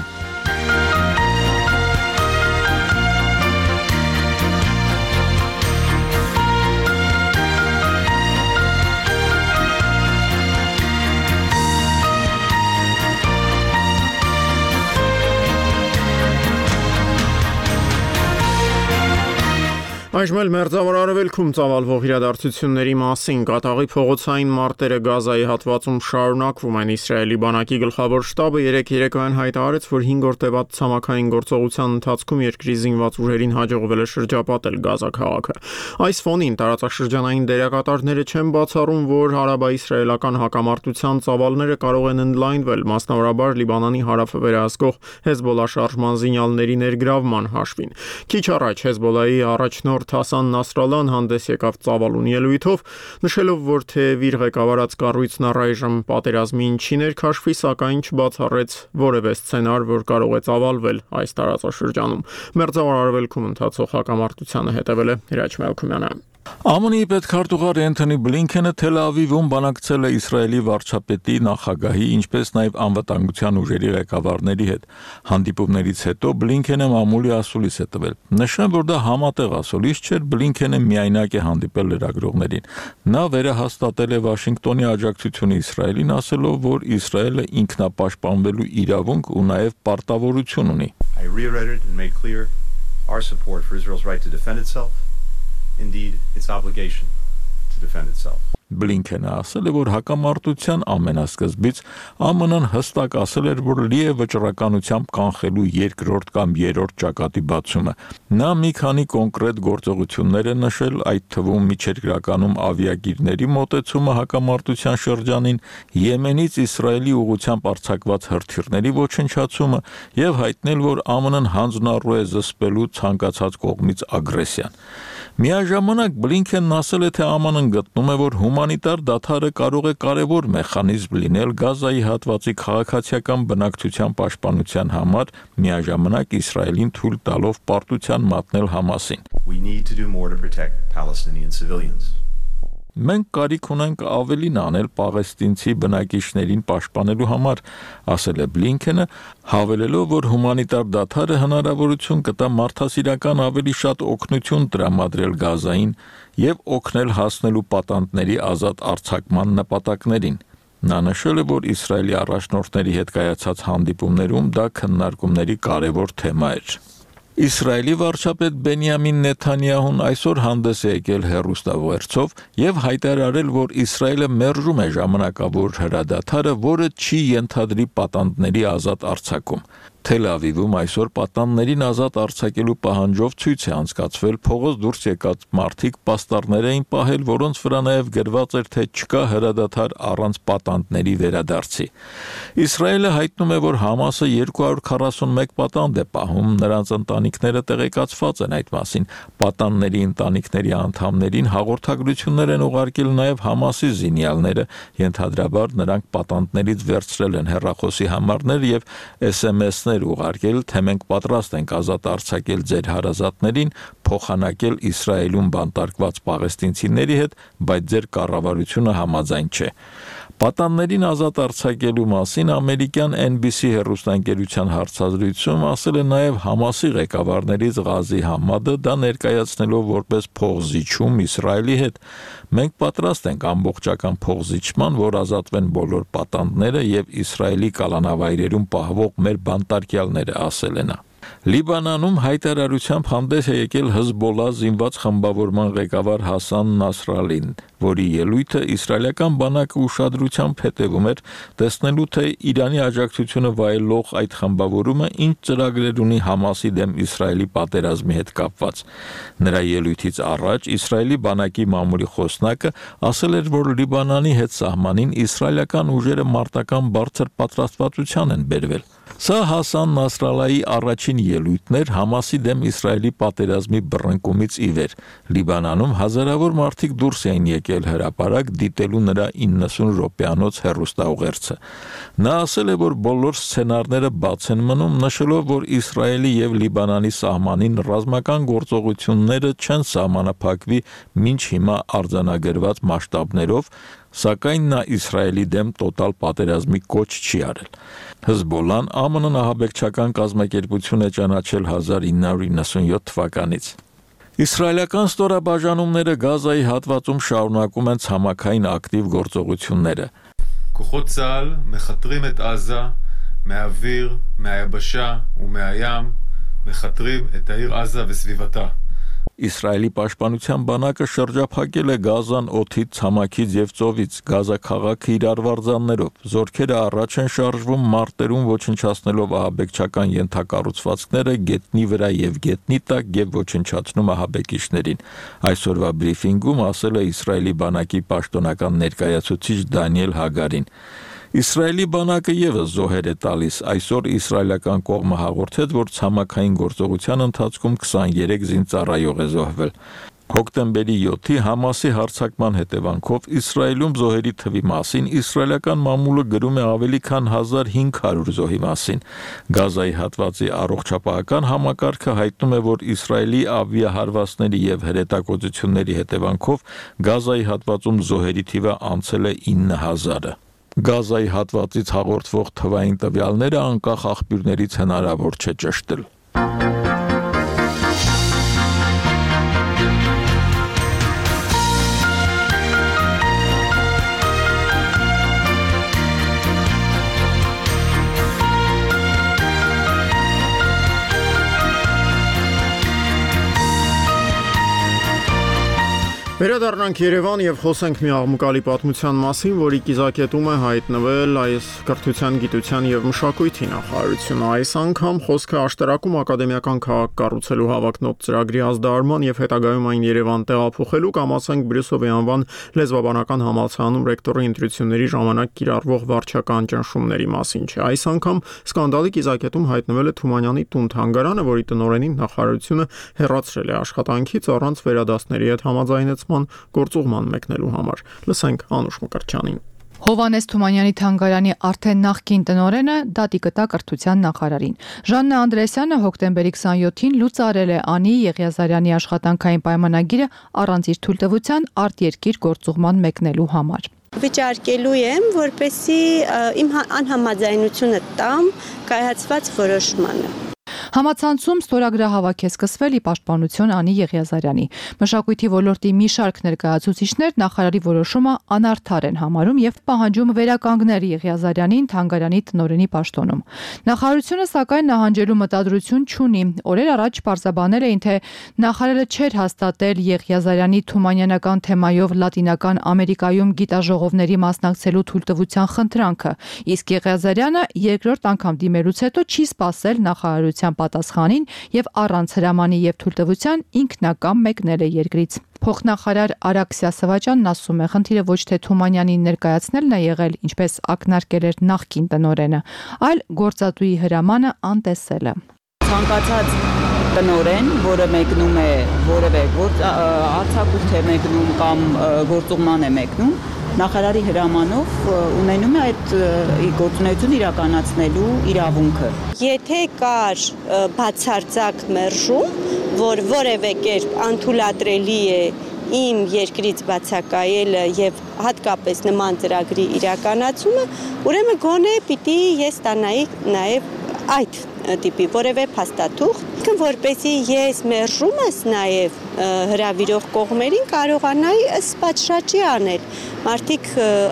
Այժմ էլ մերձավոր արևելքում ծավալվող իրադարձությունների մասին կատաղի փողոցային մարտերը Գազայի հատվածում շարունակվում են։ Իսրայելի բանակի գլխավոր շտաբը երեկոյան հայտարարեց, որ 5 օր տևած ցամաքային գործողության ընթացքում երկրի զինված ուժերին հաջողվել է շրջապատել Գազա քաղաքը։ Այս ֆոնին տարածաշրջանային դերակատարները չեն բացառում, որ հարաբա-իսրայելական հակամարտության ծավալները կարող են ընդլայնվել, մասնավորաբար Լիբանանի հարավը վերահսկող Հեզբոլլա շարժման զինյալների ներգրավման հաշվին։ Քիչ առաջ Հեզբոլլայի առաջնորդ Հասան Նասրալլան հանդես եկավ ծավալուն ելույթով, նշելով, որ թեև իր ղեկավարած կառույցն առայժմ պատերազմին չի ներքաշվի, սակայն չբացառեց որևէ սցենար, որ կարող է ծավալվել այս տարածաշրջանում։ Մերձավոր արևելքում ընթացող հակամարտությանը հետևել է Հրաչ Մելքումյանը։ ԱՄՆ-ի պետքարտուղար Էնթոնի Բլինքենը Թել Ավիվում բանակցել է Իսրայելի վարչապետի, նախագահի, ինչպես նաև անվտանգության ուժերի ղեկավարների հետ։ Հանդիպումներից հետո Բլինքենը մամուլի ասուլիս է տվել։ Նշեմ, որ դա համատեղ ասուլիս չէր, Բլինքենը միայնակ է հանդիպել լրագրողներին։ Նա վերահաստատել է Վաշինգտոնի աջակցությունը Իսրայելին, ասելով, որ Իսրայելը ինքնապաշտպանվելու իրավունք ու նաև պարտավորություն ունի։ I reiterated and made clear our support for Israel's right to defend itself. Indeed, its obligation to defend itself. Բլինքենը ասել է, որ հակամարտության ամենասկզբից ԱՄՆ-ն հստակ ասել էր, որ լի է վճռականությամբ կանխելու երկրորդ կամ երրորդ ճակատի բացումը։ Նա մի քանի կոնկրետ գործողություններ է նշել, այդ թվում միջերկրականում ավիագիրների մոտեցումը հակամարտության շրջանին, Եմենից Իսրայելի ուղղությամբ արձակված հրթիռների ոչնչացումը եւ հայտնել, որ ԱՄՆ-ն հանձնառու է զսպելու ցանկացած կողմից ագրեսիան։ Միաժամանակ Բլինքենն ասել է, թե ԱՄՆ-ն գտնում է, որ հումանիտար դադարը կարող է կարևոր մեխանիզմ լինել Գազայի հատվածի քաղաքացիական բնակչության պաշտպանության համար, միաժամանակ Իսրայելին թույլ տալով պարտության մատնել Համասին։ We need to do more to protect Palestinian civilians. Մենք կարիք ունենք ավելին անել պաղեստինցի բնակիչներին պաշտպանելու համար, ասել է Բլինքենը, հավելելով, որ հումանիտար դադարը հնարավորություն կտա մարդասիրական ավելի շատ օգնություն տրամադրել Գազային եւ օգնել հասնելու պատանդների ազատ արձակման նպատակներին։ Նա նշել է, որ Իսրայելի առաջնորդների հետ կայացած հանդիպումներում դա քննարկումների կարևոր թեմա էր։ Իսրայելի վարչապետ Բենյամին Նեթանյահուն այսօր հանդես է եկել հեռուստավերցով եւ հայտարարել, որ Իսրայելը մերժում է ժամանակավոր հրադադարը, որը չի ենթադրի պատանդների ազատ արձակում։ Թել Ավիվում այսօր պատանդներին ազատ արձակելու պահանջով ցույց է անցկացվել, փողոց դուրս եկած մարդիկ պաստառներ էին պահել, որոնց վրա նաև գրված էր, թե չկա հրադադար առանց պատանդների վերադարձի։ Իսրայելը հայտնում է, որ Համասը 241 պատանդ է պահում, նրանց ընտանիքները տեղեկացված են այդ մասին։ Պատանդների ընտանիքների անդամներին հաղորդագրություններ են ուղարկել նաև Համասի զինյալները, ենթադրաբար նրանք պատանդներից վերցրել են հեռախոսի համարներ եւ SMS-ներ ուղարկել, թե մենք պատրաստ ենք ազատ արձակել ձեր հարազատներին, փոխանակել Իսրայելում բանտարկված պաղեստինցիների հետ, բայց ձեր կառավարությունը համաձայն չէ։ Պատաններին ազատ արձակելու մասին ամերիկյան NBC հեռուստաընկերության հարցազրույցում ասել է նաև Համասի ղեկավարներից Ղազի Համադը, դա ներկայացնելով որպես փողզիչում Իսրայելի հետ։ Մենք պատրաստ ենք ամբողջական փողզիչման, որ ազատվեն բոլոր պատանդները եւ Իսրայելի կալանավայրերում պահվող մեր բանտարկյալները, ասել է նա։ Լիբանանում հայտարարությամբ հանդես է եկել Հզբոլլա զինված խմբավորման ղեկավար Հասան Նասրալին, որի ելույթը իսրայելական բանակը ուշադրությամբ հետևում էր, տեսնելու թե Իրանի աջակցությունը վայելող այդ խմբավորումը ինչ ծրագրեր ունի Համասի դեմ Իսրայելի պատերազմի հետ կապված։ Նրա ելույթից առաջ Իսրայելի բանակի մամուլի խոսնակը ասել էր, որ Լիբանանի հետ սահմանին իսրայելական ուժերը մարտական բարձր պատրաստվածության են բերվել։ Սա Հասան Նասրալայի առաջին ելույթն էր Համասի դեմ Իսրայելի պատերազմի բռնկումից ի վեր։ Լիբանանում հազարավոր մարդիկ դուրս էին եկել հրապարակ դիտելու նրա 90 րոպեանոց հեռուստաուղերձը։ Նա ասել է, որ բոլոր սցենարները բաց են մնում, նշելով, որ Իսրայելի եւ Լիբանանի սահմանին ռազմական գործողությունները չեն սահմանափակվի մինչ հիմա արձանագրված մասշտաբներով, սակայն նա Իսրայելի դեմ տոտալ պատերազմի կոչ չի արել։ Հզբոլլան ԱՄՆ ահաբեկչական կազմակերպություն է ճանաչել 1997 թվականից։ Իսրայելական ստորաբաժանումները Գազայի հատվածում շարունակում են ցամաքային ակտիվ գործողությունները։ כוחות צה"ל מחתרים את עזה מהאוויר, מהיבשה ומהים, מחתרים את העיר עזה וסביבתה. Իսրայելի պաշտպանության բանակը շրջափակել է Գազան օդից, ցամաքից եւ ծովից, Գազա քաղաքը իր արվարձաններով։ Զորքերը առաջ են շարժվում մարտերում ոչնչացնելով ահաբեկչական ենթակառուցվածքները գետնի վրա եւ գետնի տակ եւ ոչնչացնում ահաբեկիչներին։ Այսօրվա բրիֆինգում ասել է Իսրայելի բանակի պաշտոնական ներկայացուցիչ Դանիել Հագարին։ Իսրայելի բանակը եւս զոհեր է տալիս։ Այսօր իսրայելական կողմը հաղորդեց, որ ցամաքային գործողության ընթացքում 23 զինծառայող է զոհվել։ Հոկտեմբերի 7-ի Համասի հարձակման հետևանքով Իսրայելում զոհերի թվի մասին իսրայելական մամուլը գրում է ավելի քան 1500 զոհի մասին։ Գազայի հատվածի առողջապահական համակարգը հայտնում է, որ Իսրայելի ավիահարվածների եւ հրետակոծությունների հետևանքով Գազայի հատվածում զոհերի թիվը անցել է 9000-ը։ Գազայի հատվածից հաղորդվող թվային տվյալները անկախ աղբյուրներից հնարավոր չէ ճշտել։ Վերադառնանք Երևան եւ խոսենք մի աղմուկալի պատմության մասին, որի կիզակետում է հայտնվել այս կրթության, գիտության եւ մշակույթի նախարարությունը։ Այս անգամ խոսքը աշտարակում ակադեմիական քաղաք կառուցելու հավակնոտ ծրագրի ազդարարման եւ հետագայում այն Երևան տեղափոխելու կամ ասենք Բրյուսովի անվան լեզվաբանական համալսարանում ռեկտորի ընտրությունների ժամանակ կիրառվող վարչական ճնշումների մասին չէ։ Այս անգամ սկանդալի կիզակետում հայտնվել է Թումանյանի տուն-թանգարանը, որի տնօրենին նախարարությունը հեռացրել է աշխատանքից առանց վերադասների հետ համաձայնեցման գործուղման մեկնելու համար։ Լսենք Անուշ Մկրտչյանին։ Հովանես Թումանյանի թանգարանի արդեն նախկին տնօրենը դատի կտա կրթության նախարարին։ Ժաննա Անդրեասյանը հոկտեմբերի 27-ին լուծարել է Անի Եղիազարյանի աշխատանքային պայմանագիրը առանց իր թույլտվության արտերկիր գործուղման մեկնելու համար։ Վիճարկելու եմ, որպեսզի իմ անհամաձայնությունը տամ կայացված որոշմանը։ Համացանցում ստորագրահավաք է սկսվել ի պաշտպանություն Անի Եղիազարյանի։ Մշակույթի ոլորտի մի շարք ներկայացուցիչներ նախարարի որոշումը անարդար են համարում եւ պահանջում վերականգնել Եղիազարյանին թանգարանի տնօրենի պաշտոնում։ Նախարարությունը սակայն նահանջելու մտադրություն չունի։ Օրեր առաջ պարզաբանել էին, թե նախարարը չէր հաստատել Եղիազարյանի թումանյանական թեմայով Լատինական Ամերիկայում գիտաժողովների մասնակցելու թույլտվության խնդրանքը, իսկ Եղիազարյանը երկրորդ անգամ դիմելուց հետո չի սպասել նախարարության պատասխանին եւ առանց հրամանի եւ թույլտվության ինքնակամ մեկնել է երկրից։ Փոխնախարար Արաքսիա Սվաճյանն ասում է, խնդիրը ոչ թե Թումանյանին ներկայացնելն է եղել, ինչպես ակնարկել էր նախկին տնօրենը, այլ գործատուի հրամանը անտեսելը։ Ցանկացած տնօրեն, որը մեկնում է որևէ արձակուրդ է մեկնում կամ գործուղման է մեկնում, նախարարի հրամանով ունենում է այդ գործունեությունը իրականացնելու իրավունքը։ Եթե կար բացարձակ մերժում, որ որևէ կերպ անթույլատրելի է իմ երկրից բացակայելը եւ հատկապես նման ծրագրի իրականացումը, ուրեմն գոնե պիտի ես ստանայի նաեւ այդ տիպի որևէ փաստաթուղթ, որպեսզի ես մերժումս նաեւ հրավիրող կողմերին կարողանայի ըստ պատշաճի անել։ Մարդիկ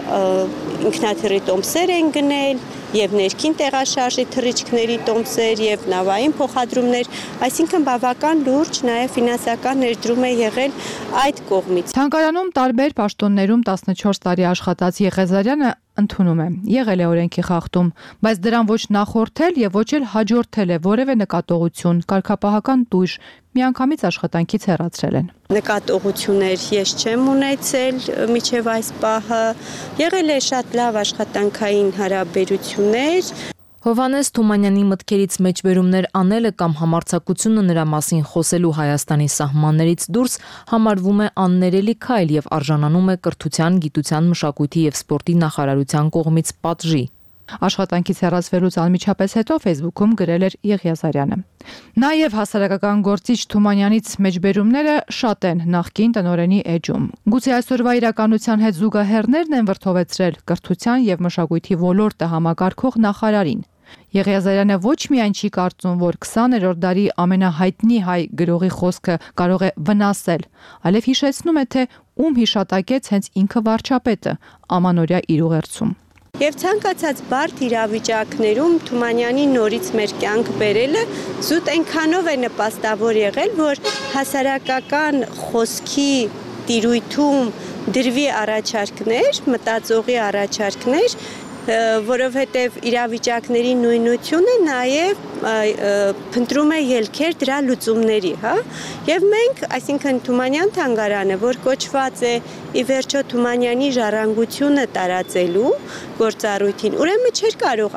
ինքնաթիռի տոմսեր են գնել եւ ներքին տեղաշարժի թռիչքների տոմսեր եւ նավային փոխադրումներ, այսինքն բավական լուրջ նաեւ ֆինանսական ներդրում է եղել այդ կողմից։ Թանգարանում տարբեր պաշտոններում 14 տարի աշխատած Եղիազարյանը ընդունում է, եղել է օրենքի խախտում, բայց դրան ոչ նախորդել եւ ոչ էլ հաջորդել է որևէ նկատողություն, կարգապահական տույժ, միանգամից աշխատանքից հեռացրել են։ Նկատողություններ ես չեմ ունեցել միջև այս պահը, եղել է շատ լավ աշխատանքային հարաբերություններ։ Հովհաննես Թումանյանի մտքերից մեջբերումներ անելը կամ համարձակությունը նրա մասին խոսելու Հայաստանի սահմաններից դուրս համարվում է աններելի քայլ եւ արժանանում է կրթության, գիտության, մշակույթի եւ սպորտի նախարարության կողմից պատժի։ Աշխատանքից հեռացվելուց անմիջապես հետո Facebook-ում գրել էր Եղիազարյանը։ Նաև հասարակական գործիչ Թումանյանից մեջբերումները շատ են նախկին տնօրենի էջում։ Գուցե այսօրվա իրականության հետ զուգահեռներն են վրթովեցրել կրթության եւ մշակույթի ոլորտը համակարգող նախարարին։ Եղիազարյանը ոչ միայն չի կարծում, որ 20-րդ դարի ամենահայտնի հայ գրողի խոսքը կարող է վնասել, այլև հիշեցնում է, թե ում հիշատակեց հենց ինքը վարչապետը ամանորյա իր ուղերձում։ Եվ ցանկացած բարդ իրավիճակներում Թումանյանի նորից մեր կյանք բերելը զուտ այնքանով է նպաստավոր եղել, որ հասարակական խոսքի տիրույթում դրվի առաջարկներ, մտածողի առաջարկներ, որովհետև իրավիճակների նույնությունը նաև փնտրում է ելքեր դրա լուծումների, հա? Եվ մենք, այսինքն Թումանյան թանգարանը, որ կոչված է ի վերջո Թումանյանի ժառանգությունը տարածելու գործառույթին, ուրեմն չէր կարող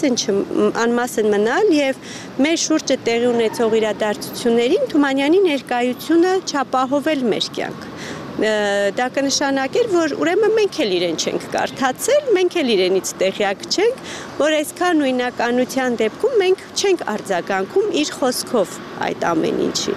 անմասն մնալ եւ մեր շուրջը տեղի ունեցող իրադարձություններին Թումանյանի ներկայությունը չապահովել մեր կյանք։ Դա կնշանակեր, որ ուրեմն մենք էլ իրեն չենք կարդացել, մենք էլ իրենից տեղյակ չենք, որ այսքան նույնականության դեպքում մենք չենք արձագանքում իր խոսքով այդ ամեն ինչի։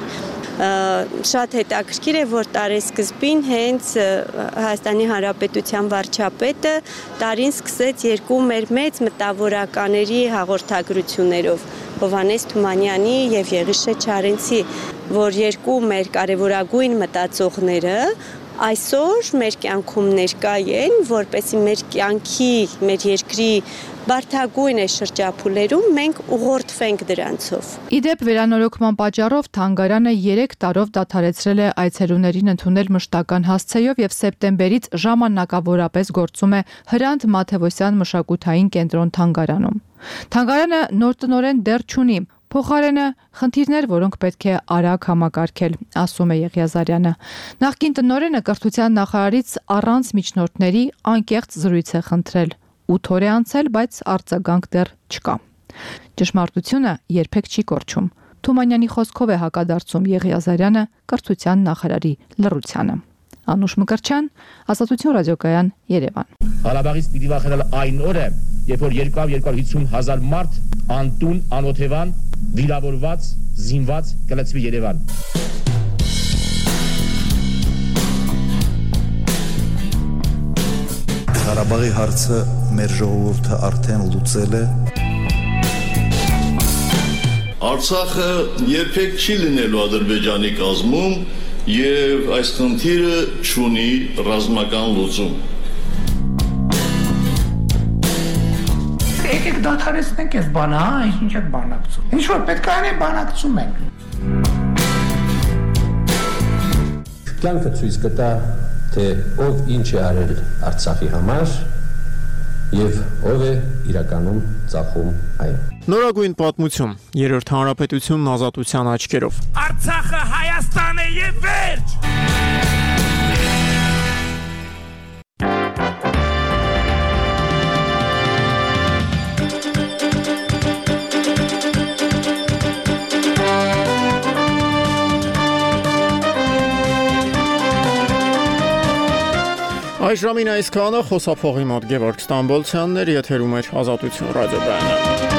Շատ հետաքրքիր է, որ տարեսկզբին հենց Հայաստանի Հանրապետության վարչապետը տարին սկսեց երկու մեր մեծ մտավորականների հաղորդագրություններով, Հովհաննես Թումանյանի եւ Եղիշե Չարենցի, որ երկու մեր կարևորագույն մտածողները այսօր մեր կյանքում ներկա են, որպեսզի մեր կյանքի, մեր երկրի բարդագույն շրջափուլերում մենք ուղղորդվենք դրանցով։ Իդեպ վերանորոգման պատճառով թանգարանը 3 տարով դադարեցրել է այցելուներին ընդունել մշտական հասցեով եւ սեպտեմբերից ժամանակավորապես գործում է Հրանտ Մաթեւոսյան մշակութային կենտրոն թանգարանում։ Թանգարանը նոր տնօրեն դեռ չունի, փոխարենը խնդիրներ, որոնք պետք է արագ համակարգել, ասում է Եղիազարյանը։ Նախկին տնօրենը կրթության նախարարից առանց միջնորդների անկեղծ զրույց է խնդրել։ 8 օր է անցել, բայց արձագանք դեռ չկա։ Ճշմարտությունը երբեք չի կորչում։ Թումանյանի խոսքով է հակադարձում Եղիազարյանը կրթության նախարարի լռությանը։ Անուշ Մկրտչյան, Ազատություն ռադիոկայան, Երևան։ Ղարաբաղից պիտի վախենալ այն օրը, երբ որ 250,000 մարդ անտուն, անօթևան, վիրավորված, զինված կլցվի Երևան։ Ղարաբաղի հարցը մեր ժողովուրդը արդեն լուծել է։ Արցախը երբեք չի լինելու Ադրբեջանի կազմում եւ այս խնդիրը չունի ռազմական լուծում։ Եկեք դադարեցնենք այս բանը, հա, ինչ եք բանակցում։ Ինչ որ պետք է անենք, բանակցում ենք։ Կյանքը ցույց կտա, թե ով ինչ է արել Արցախի համար եւ ով է իրականում ծախում այն։ Նորագույն պատմություն, Երրորդ հանրապետությունն ազատության աչքերով։ Արցախը Հայաստան է եւ վերջ։ Այժմին այսքանը խոսափողի մոտ Գևորգ Ստամբոլցյանն էր, եթերում էր Ազատություն ռադիոկայանը։